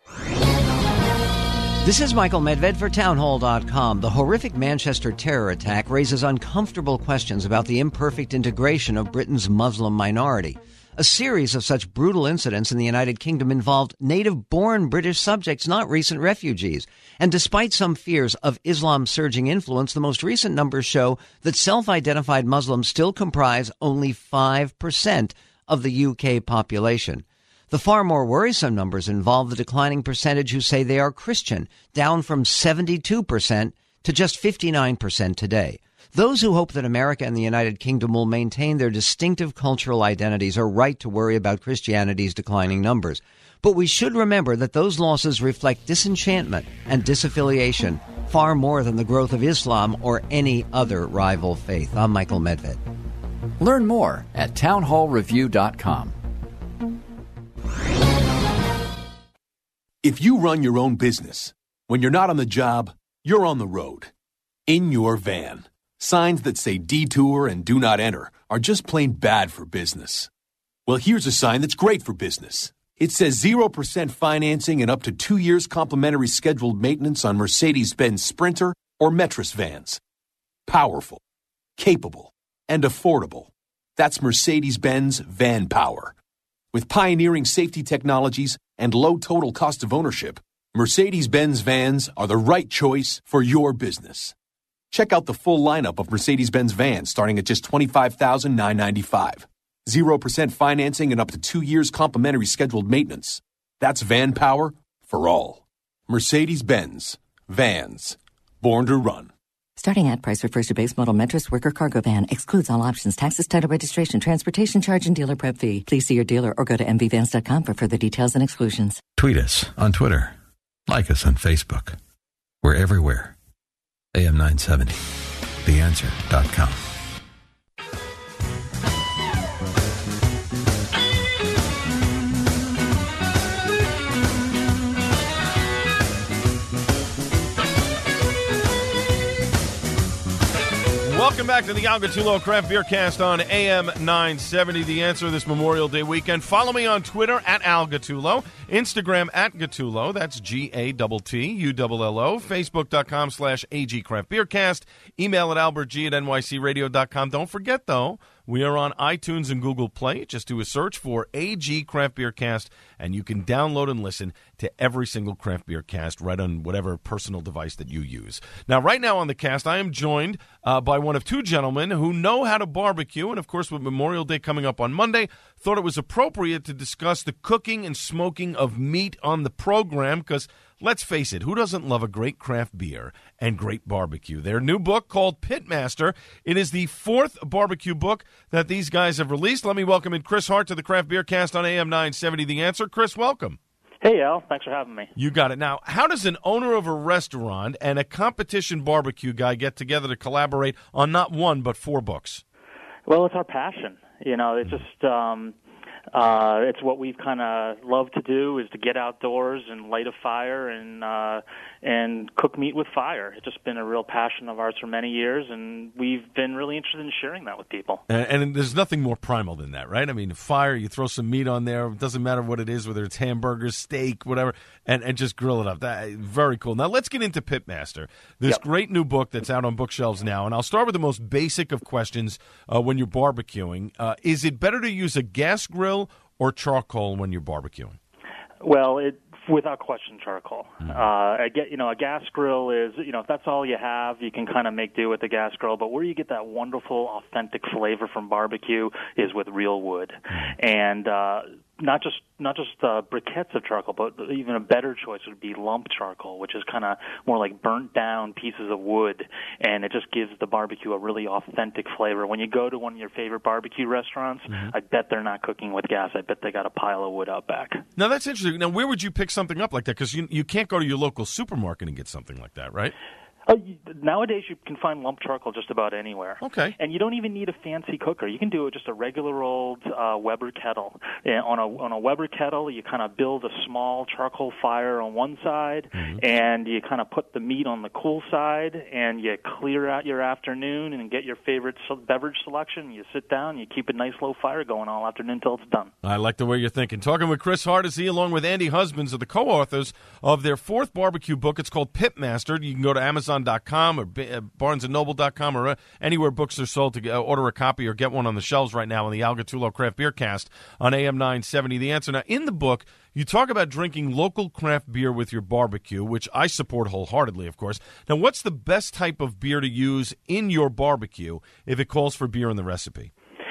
Speaker 8: This is Michael Medved for townhall dot com. The horrific Manchester terror attack raises uncomfortable questions about the imperfect integration of Britain's Muslim minority. A series of such brutal incidents in the United Kingdom involved native-born British subjects, not recent refugees. And despite some fears of Islam's surging influence, the most recent numbers show that self-identified Muslims still comprise only five percent of the U K population. The far more worrisome numbers involve the declining percentage who say they are Christian, down from seventy-two percent to just fifty-nine percent today. Those who hope that America and the United Kingdom will maintain their distinctive cultural identities are right to worry about Christianity's declining numbers. But we should remember that those losses reflect disenchantment and disaffiliation far more than the growth of Islam or any other rival faith. I'm Michael Medved.
Speaker 9: Learn more at townhall review dot com.
Speaker 10: If you run your own business, when you're not on the job, you're on the road. In your van. Signs that say detour and do not enter are just plain bad for business. Well, here's a sign that's great for business. It says zero percent financing and up to two years complimentary scheduled maintenance on Mercedes-Benz Sprinter or Metris vans. Powerful, capable, and affordable. That's Mercedes-Benz Van Power. With pioneering safety technologies and low total cost of ownership, Mercedes-Benz vans are the right choice for your business. Check out the full lineup of Mercedes-Benz vans starting at just twenty-five thousand nine hundred ninety-five dollars. zero percent financing and up to two years complimentary scheduled maintenance. That's van power for all. Mercedes-Benz. Vans. Born to run.
Speaker 11: Starting at price refers to base model Metris worker cargo van. Excludes all options, taxes, title registration, transportation charge, and dealer prep fee. Please see your dealer or go to m v vans dot com for further details and exclusions.
Speaker 2: Tweet us on Twitter. Like us on Facebook. We're everywhere. A M nine seventy, the answer dot com.
Speaker 1: Welcome back to the Al Gattullo Craft Beer Cast on A M nine seventy. The Answer this Memorial Day weekend. Follow me on Twitter at Al Gattullo, Instagram at Gattullo, that's G A T T U L L O, Facebook.com slash AG Craft Beer Cast, email at albertg at N Y C radio dot com. Don't forget, though, we are on iTunes and Google Play. Just do a search for A G Craft Beer Cast, and you can download and listen to every single Craft Beer Cast right on whatever personal device that you use. Now, right now on the cast, I am joined uh, by one of two gentlemen who know how to barbecue, and of course, with Memorial Day coming up on Monday, thought it was appropriate to discuss the cooking and smoking of meat on the program, because let's face it, who doesn't love a great craft beer and great barbecue? Their new book called Pitmaster. It is the fourth barbecue book that these guys have released. Let me welcome in Chris Hart to the Craft Beer Cast on A M nine seventy The Answer. Chris, welcome.
Speaker 12: Hey, Al. Thanks for having me.
Speaker 1: You got it. Now, how does an owner of a restaurant and a competition barbecue guy get together to collaborate on not one but four books?
Speaker 12: Well, it's our passion. You know, it's just um, uh, it's what we've kind of loved to do, is to get outdoors and light a fire and uh, and cook meat with fire. It's just been a real passion of ours for many years, and we've been really interested in sharing that with people.
Speaker 1: And, and there's nothing more primal than that, right? I mean, fire, you throw some meat on there. It doesn't matter what it is, whether it's hamburgers, steak, whatever, and, and just grill it up. That, very cool. Now, let's get into Pitmaster, this yep. great new book that's out on bookshelves now. And I'll start with the most basic of questions uh, when you're barbecuing. Uh, is it better to use a gas grill or charcoal when you're barbecuing?
Speaker 12: Well, it without question, charcoal. Mm-hmm. Uh, I get, you know, a gas grill is, you know, if that's all you have, you can kind of make do with the gas grill. But where you get that wonderful, authentic flavor from barbecue is with real wood. Mm-hmm. And uh, not just not just uh, briquettes of charcoal, but even a better choice would be lump charcoal, which is kind of more like burnt down pieces of wood, and it just gives the barbecue a really authentic flavor. When you go to one of your favorite barbecue restaurants, mm-hmm. I bet they're not cooking with gas. I bet they got a pile of wood out back.
Speaker 1: Now, that's interesting. Now, where would you pick something up like that? Because you, you can't go to your local supermarket and get something like that, right?
Speaker 12: Uh, nowadays, you can find lump charcoal just about anywhere.
Speaker 1: Okay.
Speaker 12: And you don't even need a fancy cooker. You can do it just a regular old uh, Weber kettle. And on a on a Weber kettle, you kind of build a small charcoal fire on one side, mm-hmm. and you kind of put the meat on the cool side, and you clear out your afternoon and get your favorite beverage selection. You sit down, you keep a nice low fire going all afternoon until it's done.
Speaker 1: I like the way you're thinking. Talking with Chris Hardesty, along with Andy Husbands, are the co-authors of their fourth barbecue book. It's called Pitmaster. You can go to Amazon dot com or Barnes and Noble dot com or anywhere books are sold to order a copy or get one on the shelves right now on the Al Gattullo Craft Beer Cast on A M nine seventy. The Answer. Now, in the book, you talk about drinking local craft beer with your barbecue, which I support wholeheartedly, of course. Now, what's the best type of beer to use in your barbecue if it calls for beer in the recipe?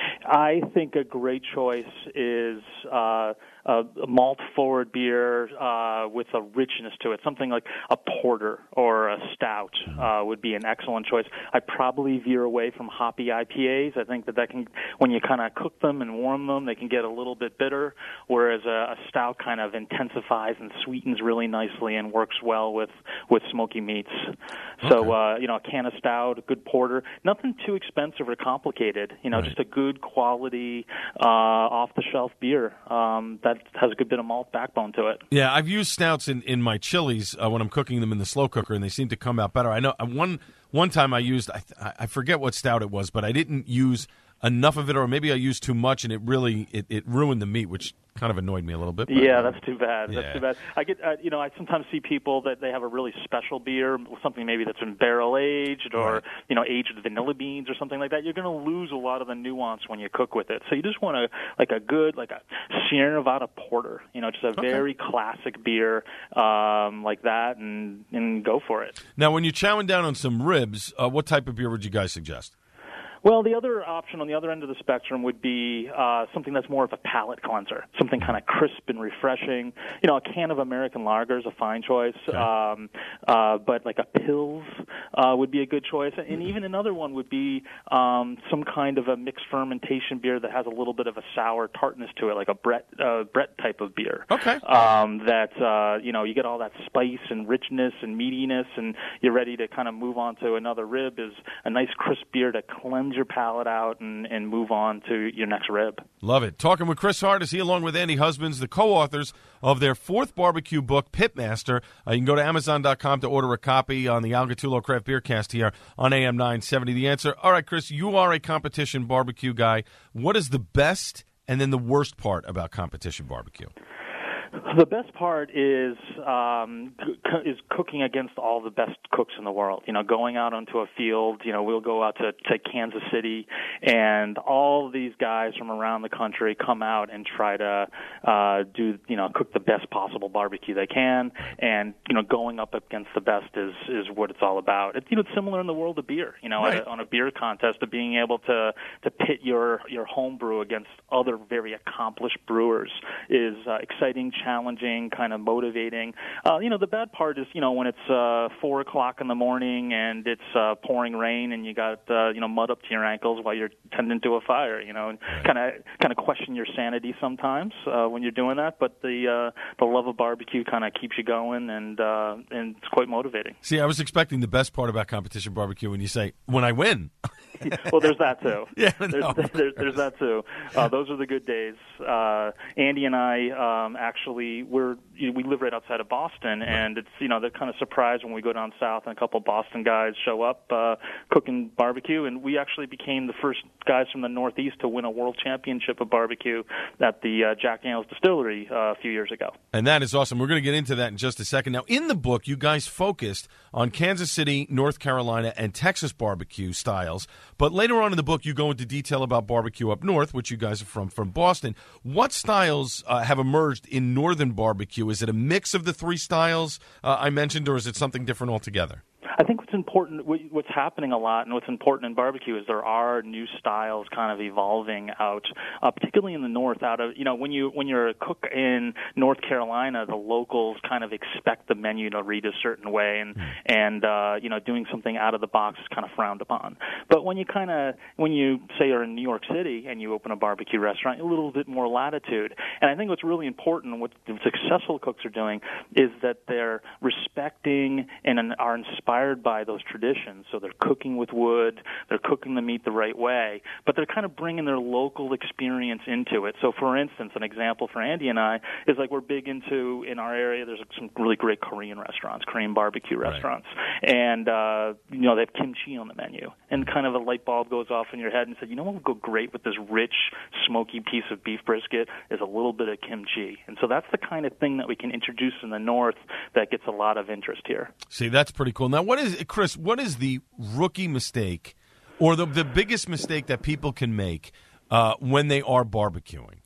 Speaker 12: I think a great choice is uh, a malt-forward beer uh, with a richness to it. Something like a porter or a stout uh, would be an excellent choice. I'd probably veer away from hoppy I P As. I think that, that can, when you kind of cook them and warm them, they can get a little bit bitter, whereas a, a stout kind of intensifies and sweetens really nicely and works well with, with smoky meats. Okay. So, uh, you know, a can of stout, a good porter, nothing too expensive or complicated, you know, right. just a good quality, uh, off-the-shelf beer um, that has a good bit of malt backbone to it.
Speaker 1: Yeah, I've used stouts in, in my chilies uh, when I'm cooking them in the slow cooker, and they seem to come out better. I know uh, one one time I used, I, I forget what stout it was, but I didn't use enough of it, or maybe I used too much, and it really it, it ruined the meat, which kind of annoyed me a little bit. But,
Speaker 12: yeah, that's too bad.
Speaker 1: Yeah.
Speaker 12: That's too bad. I get, uh, you know, I sometimes see people that they have a really special beer, something maybe that's been barrel aged or, right. you know, aged with vanilla beans or something like that. You're going to lose a lot of the nuance when you cook with it. So you just want a like a good, like a Sierra Nevada porter, you know, just a okay. very classic beer um, like that, and and go for it.
Speaker 1: Now, when you're chowing down on some ribs, uh, what type of beer would you guys suggest?
Speaker 12: Well, the other option on the other end of the spectrum would be uh, something that's more of a palate cleanser, something kind of crisp and refreshing. You know, a can of American lager is a fine choice, okay. um, uh, but like a Pils uh, would be a good choice. And mm-hmm. even another one would be um, some kind of a mixed fermentation beer that has a little bit of a sour tartness to it, like a Brett uh, Brett type of beer.
Speaker 1: Okay.
Speaker 12: Um, that, uh, you know, you get all that spice and richness and meatiness, and you're ready to kind of move on to another rib. Is a nice crisp beer to cleanse your palate out and, and move on to your next rib.
Speaker 1: Love it. Talking with Chris Hardesty along with Andy Husbands, the co-authors of their fourth barbecue book, Pitmaster. Uh, you can go to Amazon dot com to order a copy on the Al Gattullo Craft Beer Cast here on A M nine seventy. The Answer. All right, Chris, you are a competition barbecue guy. What is the best and then the worst part about competition barbecue?
Speaker 12: The best part is um, is cooking against all the best cooks in the world. You know, going out onto a field. You know, we'll go out to, to Kansas City, and all these guys from around the country come out and try to uh, do you know cook the best possible barbecue they can. And you know, going up against the best is is what it's all about. It's you know it's similar in the world of beer. You know, right. at a, on a beer contest, of being able to to pit your your home brew against other very accomplished brewers is uh, exciting. Challenging, kind of motivating. Uh, you know, the bad part is, you know, when it's uh, four o'clock in the morning and it's uh, pouring rain and you got uh, you know mud up to your ankles while you're tending to a fire. You know, and kind of kind of question your sanity sometimes uh, when you're doing that. But the uh, the love of barbecue kind of keeps you going, and uh, and it's quite motivating.
Speaker 1: See, I was expecting the best part about competition barbecue when you say when I win.
Speaker 12: Well, there's that too.
Speaker 1: Yeah,
Speaker 12: there's,
Speaker 1: no,
Speaker 12: there's, there's that too. Uh, those are the good days. Uh, Andy and I um, actually we're you know, we live right outside of Boston, right. and it's you know they're kind of surprised when we go down south and a couple of Boston guys show up uh, cooking barbecue, and we actually became the first guys from the Northeast to win a world championship of barbecue at the uh, Jack Daniel's Distillery uh, a few years ago.
Speaker 1: And that is awesome. We're going to get into that in just a second. Now, in the book, you guys focused on Kansas City, North Carolina, and Texas barbecue styles. But later on in the book, you go into detail about barbecue up north, which you guys are from, from Boston. What styles uh, have emerged in northern barbecue? Is it a mix of the three styles uh, I mentioned, or is it something different altogether?
Speaker 12: I think what's important, what's happening a lot, and what's important in barbecue is there are new styles kind of evolving out, uh, particularly in the north. Out of you know, when you when you're a cook in North Carolina, the locals kind of expect the menu to read a certain way, and and uh, you know, doing something out of the box is kind of frowned upon. But when you kind of when you say you're in New York City and you open a barbecue restaurant, a little bit more latitude. And I think what's really important, what the successful cooks are doing, is that they're respecting and are inspired by those traditions. So they're cooking with wood, they're cooking the meat the right way, but they're kind of bringing their local experience into it. So, for instance, an example for Andy and I is like we're big into, in our area, there's some really great Korean restaurants, Korean barbecue restaurants. Right. And, uh, you know, they have kimchi on the menu. And kind of a light bulb goes off in your head and said, you know what would go great with this rich, smoky piece of beef brisket is a little bit of kimchi. And so that's the kind of thing that we can introduce in the north that gets a lot of interest here.
Speaker 1: See, that's pretty cool. Now, what is, Chris, what is the rookie mistake or the, the biggest mistake that people can make uh, when they are barbecuing?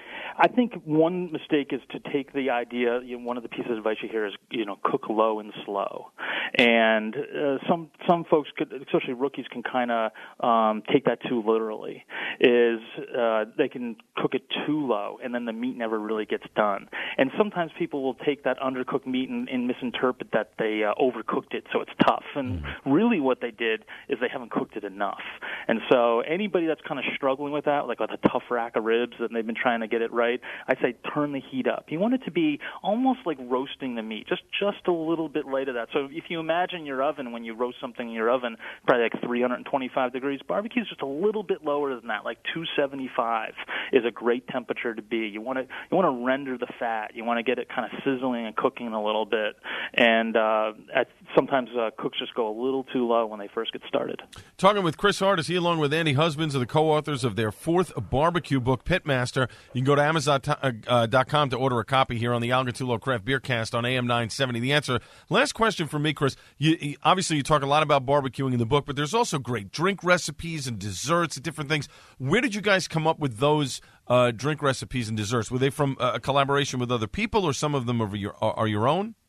Speaker 12: I think one mistake is to take the idea, you know, one of the pieces of advice you hear is, you know, cook low and slow. And uh, some some folks, could, especially rookies, can kind of um, take that too literally, is uh, they can cook it too low, and then the meat never really gets done. And sometimes people will take that undercooked meat and, and misinterpret that they uh, overcooked it, so it's tough. And really what they did is they haven't cooked it enough. And so anybody that's kind of struggling with that, like with a tough rack of ribs and they've been trying to get it right, I say turn the heat up. You want it to be almost like roasting the meat, just just a little bit light of that. So if you imagine your oven, when you roast something in your oven, probably like three hundred twenty-five degrees, barbecue is just a little bit lower than that, like two seventy-five is a great temperature to be. You want to you want to render the fat. You want to get it kind of sizzling and cooking a little bit. And uh, at, sometimes uh, cooks just go a little too low when they first get started.
Speaker 1: Talking with Chris Hart, is he along with Andy Husbands are the co-authors of their fourth barbecue book, Pitmaster. You can go to Amazon dot com to order a copy here on the Al Gattullo Craft Beer Cast on A M nine seventy. The Answer. Last question for me, Chris. You, you, obviously, you talk a lot about barbecuing in the book, but there's also great drink recipes and desserts and different things. Where did you guys come up with those uh, drink recipes and desserts? Were they from uh, a collaboration with other people, or some of them are your, are, are your own?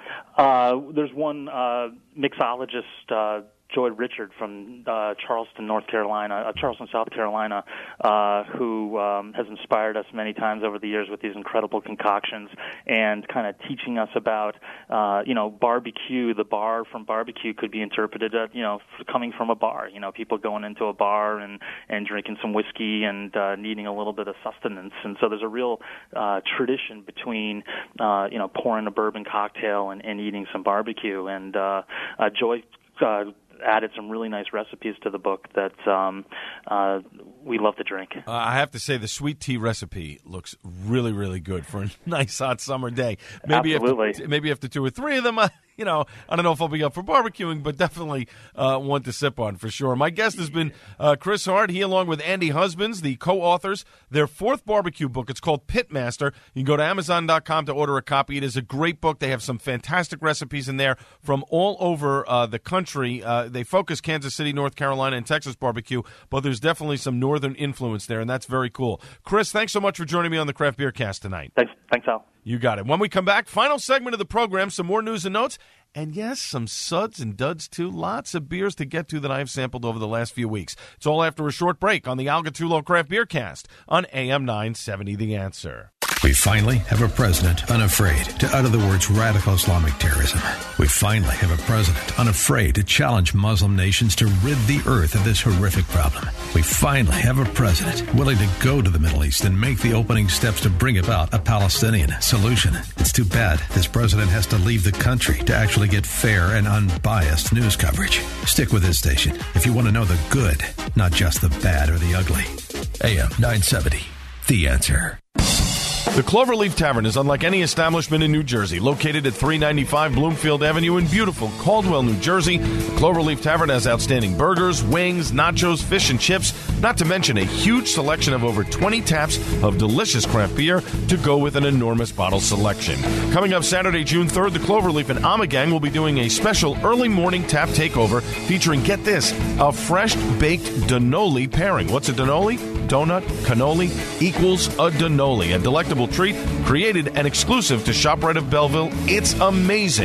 Speaker 12: Uh, there's one uh, mixologist, uh, Joy Richard from uh, Charleston, North Carolina, uh, Charleston, South Carolina, uh, who um, has inspired us many times over the years with these incredible concoctions and kind of teaching us about, uh, you know, barbecue. The bar from barbecue could be interpreted, uh, you know, coming from a bar. You know, people going into a bar and, and drinking some whiskey and uh, needing a little bit of sustenance. And so there's a real uh, tradition between, uh, you know, pouring a bourbon cocktail and, and eating some barbecue. And uh, uh, Joy uh, added some really nice recipes to the book that um, uh, we love to drink.
Speaker 1: Uh, I have to say the sweet tea recipe looks really, really good for a nice hot summer day. Maybe
Speaker 12: Absolutely.
Speaker 1: After, maybe after two or three of them, uh, you know, I don't know if I'll be up for barbecuing, but definitely uh, one to sip on for sure. My guest has been uh, Chris Hart. He, along with Andy Husbands, the co-authors, their fourth barbecue book. It's called Pitmaster. You can go to Amazon dot com to order a copy. It is a great book. They have some fantastic recipes in there from all over uh, the country. Uh, they focus Kansas City, North Carolina, and Texas barbecue, but there's definitely some northern influence there, and that's very cool. Chris, thanks so much for joining me on the Craft Beer Cast tonight.
Speaker 12: Thanks, thanks, Al.
Speaker 1: You got it. When we come back, final segment of the program, some more news and notes, and yes, some suds and duds too. Lots of beers to get to that I've sampled over the last few weeks. It's all after a short break on the Al Gattullo Craft Beer Cast on A M nine seventy The Answer.
Speaker 2: We finally have a president unafraid to utter the words radical Islamic terrorism. We finally have a president unafraid to challenge Muslim nations to rid the earth of this horrific problem. We finally have a president willing to go to the Middle East and make the opening steps to bring about a Palestinian solution. It's too bad this president has to leave the country to actually get fair and unbiased news coverage. Stick with this station if you want to know the good, not just the bad or the ugly. A M nine seventy, The Answer.
Speaker 1: The Cloverleaf Tavern is unlike any establishment in New Jersey. Located at three ninety-five Bloomfield Avenue in beautiful Caldwell, New Jersey, the Cloverleaf Tavern has outstanding burgers, wings, nachos, fish, and chips, not to mention a huge selection of over twenty taps of delicious craft beer to go with an enormous bottle selection. Coming up Saturday, June third, the Cloverleaf and Amagang will be doing a special early morning tap takeover featuring, get this, a fresh baked Danoli pairing. What's a Danoli? Donut, cannoli equals a Danoli, a delectable treat created and exclusive to ShopRite of Belleville. It's amazing.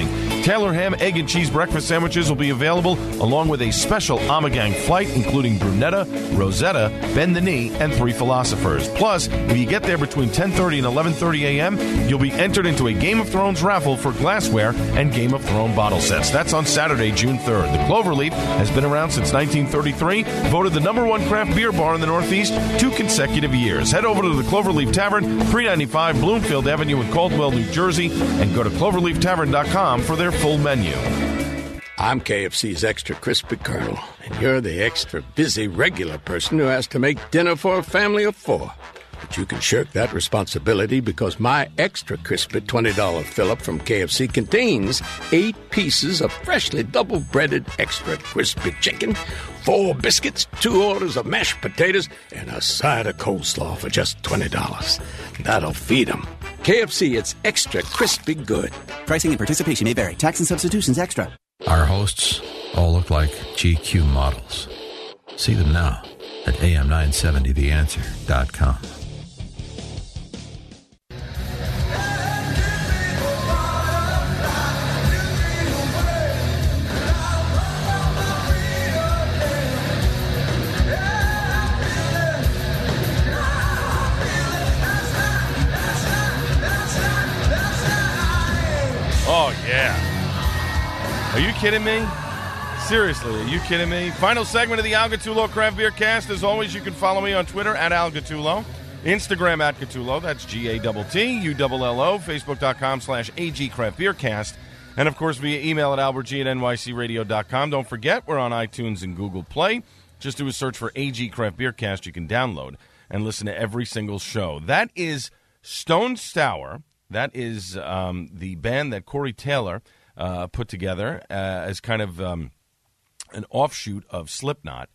Speaker 1: Taylor ham, egg, and cheese breakfast sandwiches will be available along with a special Amagang flight, including Brunetta, Rosetta, Bend the Knee, and Three Philosophers. Plus, when you get there between ten thirty and eleven thirty a.m., you'll be entered into a Game of Thrones raffle for glassware and Game of Thrones bottle sets. That's on Saturday, June third. The Cloverleaf has been around since nineteen thirty-three, voted the number one craft beer bar in the Northeast two consecutive years. Head over to the Cloverleaf Tavern, three ninety-five Bloomfield Avenue in Caldwell, New Jersey, and go to cloverleaf tavern dot com for their full menu.
Speaker 13: I'm K F C's Extra Crispy Colonel, and you're the extra busy regular person who has to make dinner for a family of four. But you can shirk that responsibility because my Extra Crispy twenty dollars fill-up from K F C contains eight pieces of freshly double-breaded extra crispy chicken, four biscuits, two orders of mashed potatoes, and a side of coleslaw for just twenty dollars. That'll feed 'em. K F C, it's extra crispy good.
Speaker 14: Pricing and participation may vary. Tax and substitutions extra.
Speaker 2: Our hosts all look like G Q models. See them now at A M nine seventy the answer dot com.
Speaker 1: Oh, yeah. Are you kidding me? Seriously, are you kidding me? Final segment of the Al Gattullo Craft Beer Cast. As always, you can follow me on Twitter at Al Gattullo, Instagram at Gattullo, that's G A T T U L L O, Facebook.com slash AG Craft Beer Cast, and of course via email at albertg at N Y C radio dot com. Don't forget, we're on iTunes and Google Play. Just do a search for A G Craft Beer Cast. You can download and listen to every single show. That is Stone Sour. That is um, the band that Corey Taylor uh, put together uh, as kind of um, an offshoot of Slipknot.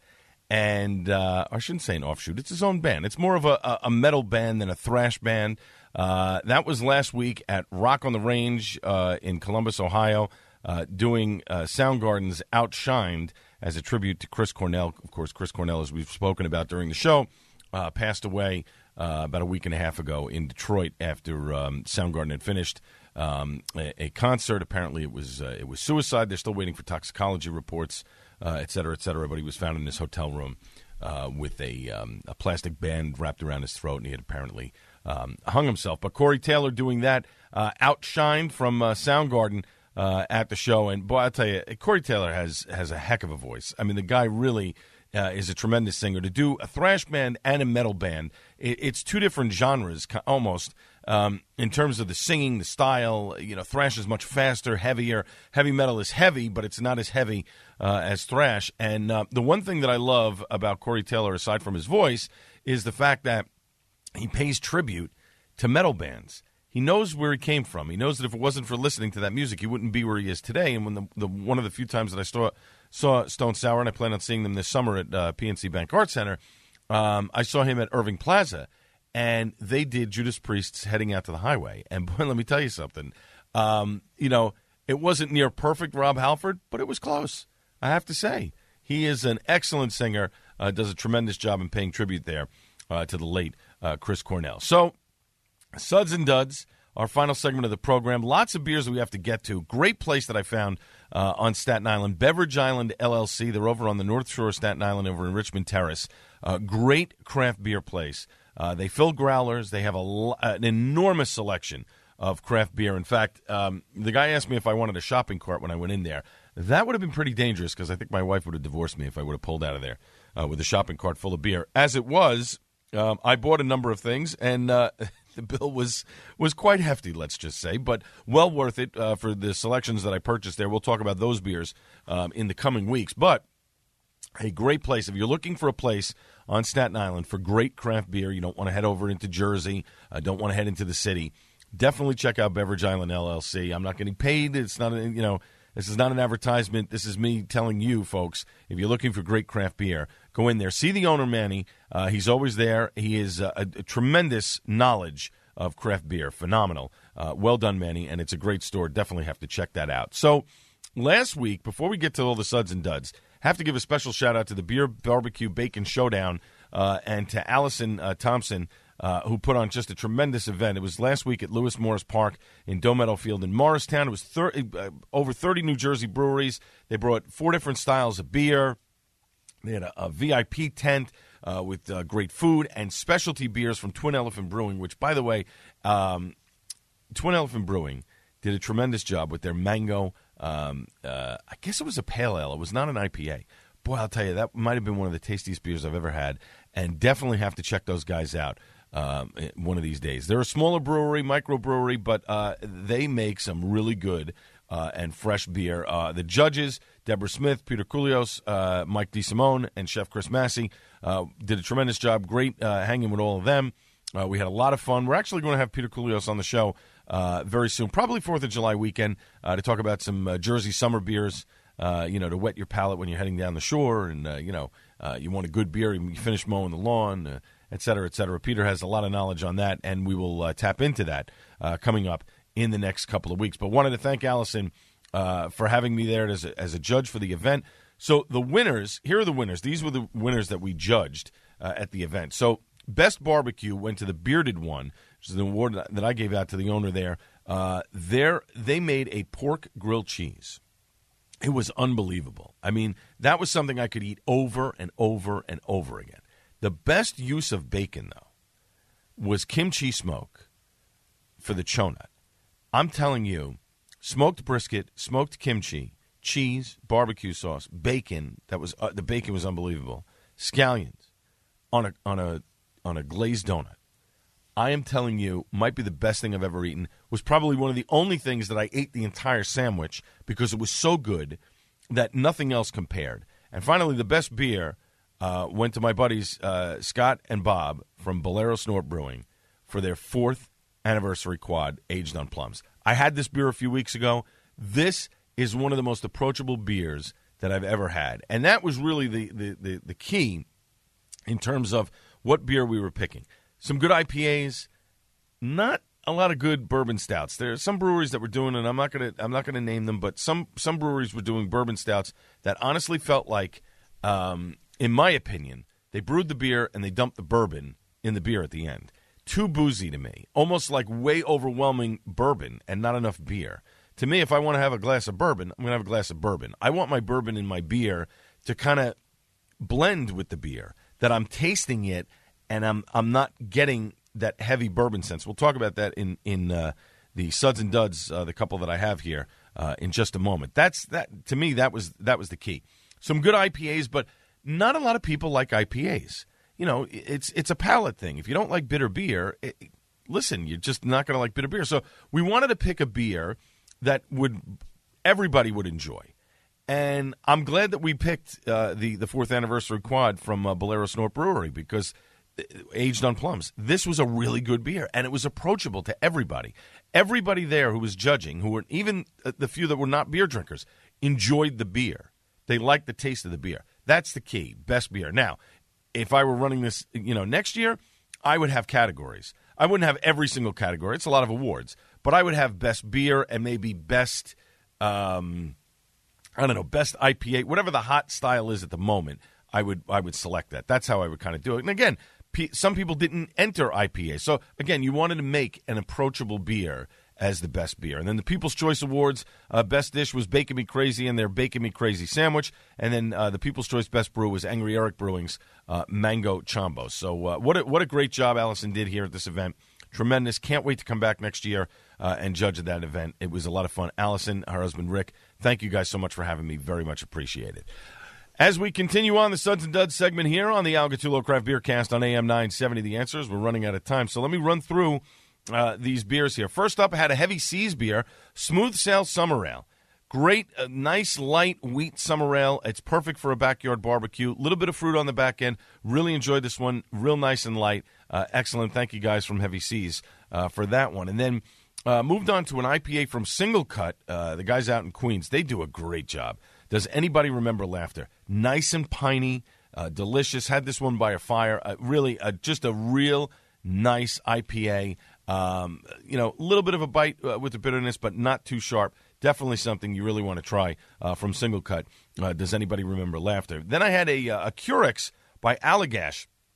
Speaker 1: And uh, I shouldn't say an offshoot. It's his own band. It's more of a, a metal band than a thrash band. Uh, that was last week at Rock on the Range uh, in Columbus, Ohio, uh, doing uh, Soundgarden's Outshined as a tribute to Chris Cornell. Of course, Chris Cornell, as we've spoken about during the show, uh, passed away Uh, about a week and a half ago in Detroit after um, Soundgarden had finished um, a, a concert. Apparently, it was uh, it was suicide. They're still waiting for toxicology reports, uh, et cetera, et cetera. But he was found in his hotel room uh, with a, um, a plastic band wrapped around his throat, and he had apparently um, hung himself. But Corey Taylor doing that, uh, Outshined from uh, Soundgarden uh, at the show. And, boy, I'll tell you, Corey Taylor has, has a heck of a voice. I mean, the guy really... Uh, is a tremendous singer. To do a thrash band and a metal band, it, it's two different genres almost um, in terms of the singing, the style. You know, thrash is much faster, heavier. Heavy metal is heavy, but it's not as heavy uh, as thrash. And uh, the one thing that I love about Corey Taylor, aside from his voice, is the fact that he pays tribute to metal bands. He knows where he came from. He knows that if it wasn't for listening to that music, he wouldn't be where he is today. And when the, the one of the few times that I saw saw Stone Sour, and I plan on seeing them this summer at uh, P N C Bank Arts Center, um, I saw him at Irving Plaza, and they did Judas Priest's Heading Out to the Highway. And boy, let me tell you something. Um, you know, it wasn't near perfect Rob Halford, but it was close, I have to say. He is an excellent singer, uh, does a tremendous job in paying tribute there uh, to the late uh, Chris Cornell. So, Suds and Duds, our final segment of the program. Lots of beers that we have to get to. Great place that I found uh, on Staten Island. Beverage Island L L C. They're over on the North Shore of Staten Island over in Richmond Terrace. Uh, great craft beer place. Uh, they fill growlers. They have a, an enormous selection of craft beer. In fact, um, the guy asked me if I wanted a shopping cart when I went in there. That would have been pretty dangerous because I think my wife would have divorced me if I would have pulled out of there uh, with a shopping cart full of beer. As it was, um, I bought a number of things, and uh, the bill was was quite hefty, let's just say, but well worth it uh, for the selections that I purchased there. We'll talk about those beers um, in the coming weeks. But a great place. If you're looking for a place on Staten Island for great craft beer, you don't want to head over into Jersey, uh, don't want to head into the city, definitely check out Beverage Island L L C. I'm not getting paid. It's not, a, you know, this is not an advertisement. This is me telling you, folks, if you're looking for great craft beer, go in there. See the owner, Manny. Uh, he's always there. He is uh, a, a tremendous knowledge of craft beer. Phenomenal. Uh, well done, Manny, and it's a great store. Definitely have to check that out. So last week, before we get to all the suds and duds, have to give a special shout-out to the Beer Barbecue Bacon Showdown uh, and to Allison uh, Thompson uh, who put on just a tremendous event. It was last week at Lewis Morris Park in Doe Meadow Field in Morristown. It was thirty, uh, over thirty New Jersey breweries. They brought four different styles of beer. They had a, a V I P tent uh, with uh, great food and specialty beers from Twin Elephant Brewing, which, by the way, um, Twin Elephant Brewing did a tremendous job with their mango. Um, uh, I guess it was a pale ale. It was not an I P A. Boy, I'll tell you, that might have been one of the tastiest beers I've ever had, and definitely have to check those guys out um, one of these days. They're a smaller brewery, microbrewery, but uh, they make some really good uh, and fresh beer. Uh, the judges, Deborah Smith, Peter Koulios, uh, Mike DeSimone, and Chef Chris Massey uh, did a tremendous job. Great uh, hanging with all of them. Uh, we had a lot of fun. We're actually going to have Peter Koulios on the show uh, very soon, probably fourth of July weekend, uh, to talk about some uh, Jersey summer beers. Uh, you know, to wet your palate when you're heading down the shore, and, uh, you know, uh, you want a good beer, you finish mowing the lawn, uh, et cetera, et cetera. Peter has a lot of knowledge on that, and we will uh, tap into that uh, coming up in the next couple of weeks. But wanted to thank Allison uh, for having me there as a, as a judge for the event. So the winners, here are the winners. These were the winners that we judged uh, at the event. So Best Barbecue went to the Bearded One, which is an award that I gave out to the owner there. Uh, there they made a pork grilled cheese. It was unbelievable. I mean, that was something I could eat over and over and over again. The best use of bacon, though, was kimchi smoke for the chonut. I'm telling you, smoked brisket, smoked kimchi, cheese, barbecue sauce, bacon. That was uh, the bacon was unbelievable. Scallions on a on a on a glazed donut. I am telling you, might be the best thing I've ever eaten. Was probably one of the only things that I ate the entire sandwich because it was so good that nothing else compared. And finally, the best beer uh, went to my buddies uh, Scott and Bob from Bolero Snort Brewing for their fourth anniversary quad aged on plums. I had this beer a few weeks ago. This is one of the most approachable beers that I've ever had. And that was really the, the, the, the key in terms of what beer we were picking. Some good I P As, not a lot of good bourbon stouts. There are some breweries that were doing, and I'm not gonna I'm not gonna name them, but some some breweries were doing bourbon stouts that honestly felt like, um, in my opinion, they brewed the beer and they dumped the bourbon in the beer at the end. Too boozy to me, almost like way overwhelming bourbon and not enough beer. To me, if I want to have a glass of bourbon, I'm gonna have a glass of bourbon. I want my bourbon in my beer to kind of blend with the beer, that I'm tasting it. And I'm I'm not getting that heavy bourbon sense. We'll talk about that in in uh, the Suds and Duds, uh, the couple that I have here, uh, in just a moment. That's that to me. That was that was the key. Some good I P As, but not a lot of people like I P As. You know, it's it's a palate thing. If you don't like bitter beer, it, listen, you're just not going to like bitter beer. So we wanted to pick a beer that would everybody would enjoy. And I'm glad that we picked uh, the the fourth anniversary quad from uh, Bolero Snort Brewery because. Aged on plums. This was a really good beer, and it was approachable to everybody. Everybody there who was judging, who were even the few that were not beer drinkers, enjoyed the beer. They liked the taste of the beer. That's the key. Best beer. Now, if I were running this, you know, next year, I would have categories. I wouldn't have every single category. It's a lot of awards, but I would have best beer and maybe best, um, I don't know, best I P A, whatever the hot style is at the moment. I would I would select that. That's how I would kind of do it. And again, some people didn't enter I P A. So, again, you wanted to make an approachable beer as the best beer. And then the People's Choice Awards, uh, best dish was Bacon Me Crazy and their Bacon Me Crazy sandwich. And then uh, the People's Choice Best Brew was Angry Eric Brewing's uh, Mango Chombo. So uh, what, a, what a great job Allison did here at this event. Tremendous. Can't wait to come back next year uh, and judge at that event. It was a lot of fun. Allison, her husband Rick, thank you guys so much for having me. Very much appreciated. As we continue on the Suds and Duds segment here on the Al Gattullo Craft Beer Cast on A M nine seventy, The Answers, we're running out of time. So let me run through uh, these beers here. First up, I had a Heavy Seas beer, Smooth Sail Summer Ale. Great, uh, nice, light wheat summer ale. It's perfect for a backyard barbecue. A little bit of fruit on the back end. Really enjoyed this one. Real nice and light. Uh, excellent. Thank you guys from Heavy Seas uh, for that one. And then uh, moved on to an I P A from Single Cut. Uh, the guys out in Queens, they do a great job. Does anybody remember Laughter? Nice and piney, uh, delicious. Had this one by a fire. Uh, really, uh, just a real nice I P A. Um, you know, a little bit of a bite uh, with the bitterness, but not too sharp. Definitely something you really want to try uh, from Single Cut. Uh, does anybody remember Laughter? Then I had a, uh, a Curex by Allagash.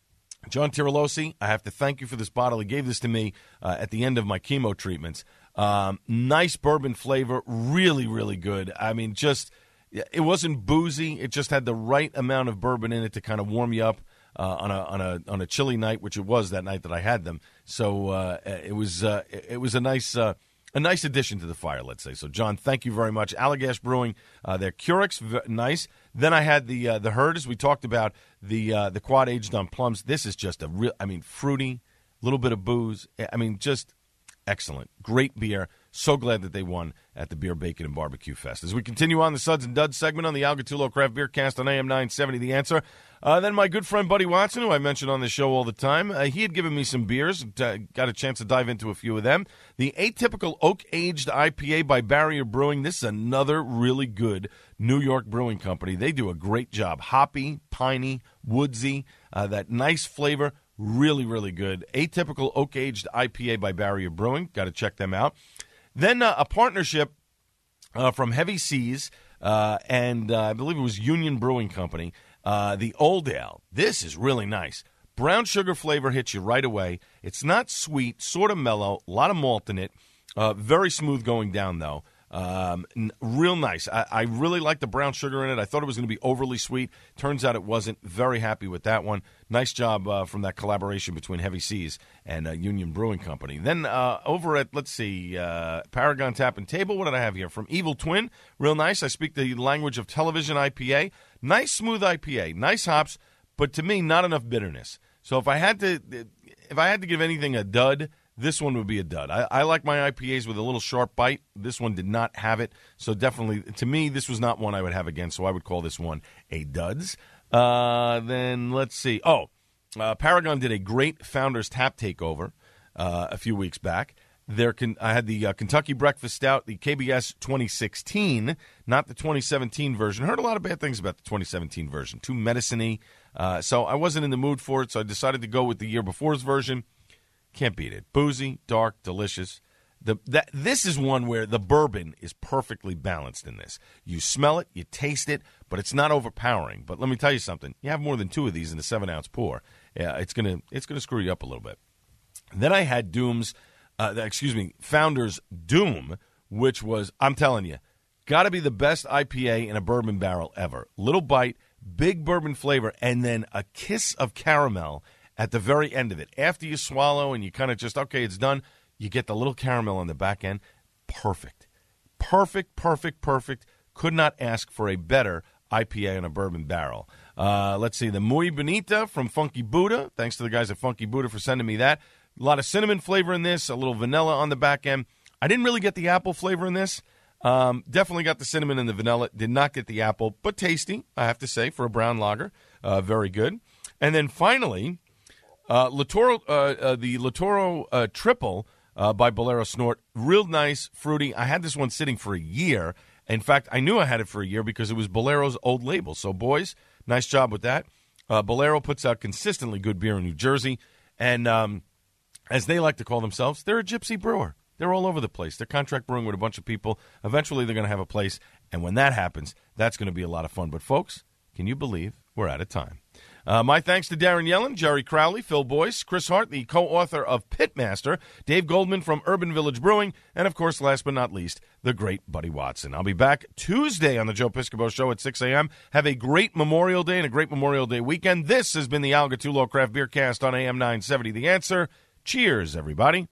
Speaker 1: John Tirolosi, I have to thank you for this bottle. He gave this to me uh, at the end of my chemo treatments. Um, nice bourbon flavor, really, really good. I mean, just, it wasn't boozy. It just had the right amount of bourbon in it to kind of warm you up uh, on a on a on a chilly night, which it was that night that I had them. So uh, it was uh, it was a nice uh, a nice addition to the fire, let's say. So, John, thank you very much. Allagash Brewing, uh, their Curix, v- nice. Then I had the uh, the Herd, as we talked about, the uh, the quad aged on plums. This is just a real, I mean, fruity, little bit of booze. I mean, just excellent. Great beer. So glad that they won at the Beer, Bacon, and Barbecue Fest. As we continue on the Suds and Duds segment on the Al Gattullo Craft Beer Cast on A M nine seventy, The Answer. Uh, then my good friend Buddy Watson, who I mentioned on the show all the time, uh, he had given me some beers. Uh, got a chance to dive into a few of them. The Atypical Oak-Aged I P A by Barrier Brewing. This is another really good New York brewing company. They do a great job. Hoppy, piney, woodsy, uh, that nice flavor. Really, really good. Atypical Oak-Aged I P A by Barrier Brewing. Got to check them out. Then uh, a partnership uh, from Heavy Seas uh, and uh, I believe it was Union Brewing Company. Uh, the Old Ale. This is really nice. Brown sugar flavor hits you right away. It's not sweet, sort of mellow, a lot of malt in it. Uh, very smooth going down, though. Um, n- real nice. I, I really like the brown sugar in it. I thought it was going to be overly sweet. Turns out it wasn't. Very happy with that one. Nice job uh, from that collaboration between Heavy Seas and uh, Union Brewing Company. Then uh, over at, let's see, uh, Paragon Tap and Table. What did I have here? From Evil Twin. Real nice. I speak the language of television I P A. Nice, smooth I P A. Nice hops, but to me, not enough bitterness. So if I had to, if I had to give anything a dud, this one would be a dud. I, I like my I P As with a little sharp bite. This one did not have it. So definitely, to me, this was not one I would have again. So I would call this one a duds. Uh, then let's see. Oh, uh, Paragon did a great Founders Tap takeover uh, a few weeks back. There can, I had the uh, Kentucky Breakfast Stout, the K B S twenty sixteen, not the twenty seventeen version. Heard a lot of bad things about the twenty seventeen version. Too medicine-y. Uh, so I wasn't in the mood for it, so I decided to go with the year before's version. Can't beat it. Boozy, dark, delicious. The that This is one where the bourbon is perfectly balanced in this. You smell it, you taste it, but it's not overpowering. But let me tell you something. You have more than two of these in a seven-ounce pour. Yeah, it's gonna it's gonna screw you up a little bit. Then I had Doom's, uh, excuse me, Founders Doom, which was, I'm telling you, got to be the best I P A in a bourbon barrel ever. Little bite, big bourbon flavor, and then a kiss of caramel at the very end of it. After you swallow and you kind of just, okay, it's done, you get the little caramel on the back end. Perfect. Perfect, perfect, perfect. Could not ask for a better I P A in a bourbon barrel. Uh, let's see, the Muy Bonita from Funky Buddha. Thanks to the guys at Funky Buddha for sending me that. A lot of cinnamon flavor in this, a little vanilla on the back end. I didn't really get the apple flavor in this. Um, definitely got the cinnamon and the vanilla. Did not get the apple, but tasty, I have to say, for a brown lager. Uh, very good. And then finally, uh, Latoro, uh, uh, the Latoro uh, Triple uh, by Bolero Snort. Real nice, fruity. I had this one sitting for a year. In fact, I knew I had it for a year because it was Bolero's old label. So, boys, nice job with that. Uh, Bolero puts out consistently good beer in New Jersey. And um, as they like to call themselves, they're a gypsy brewer. They're all over the place. They're contract brewing with a bunch of people. Eventually, they're going to have a place. And when that happens, that's going to be a lot of fun. But, folks, can you believe we're out of time? Uh, my thanks to Darren Yellen, Jerry Crowley, Phil Boyce, Chris Hart, the co-author of Pitmaster, Dave Goldman from Urban Village Brewing, and, of course, last but not least, the great Buddy Watson. I'll be back Tuesday on the Joe Piscopo Show at six a.m. Have a great Memorial Day and a great Memorial Day weekend. This has been the Al Gattullo Craft Beer Cast on A M nine seventy. The Answer. Cheers, everybody.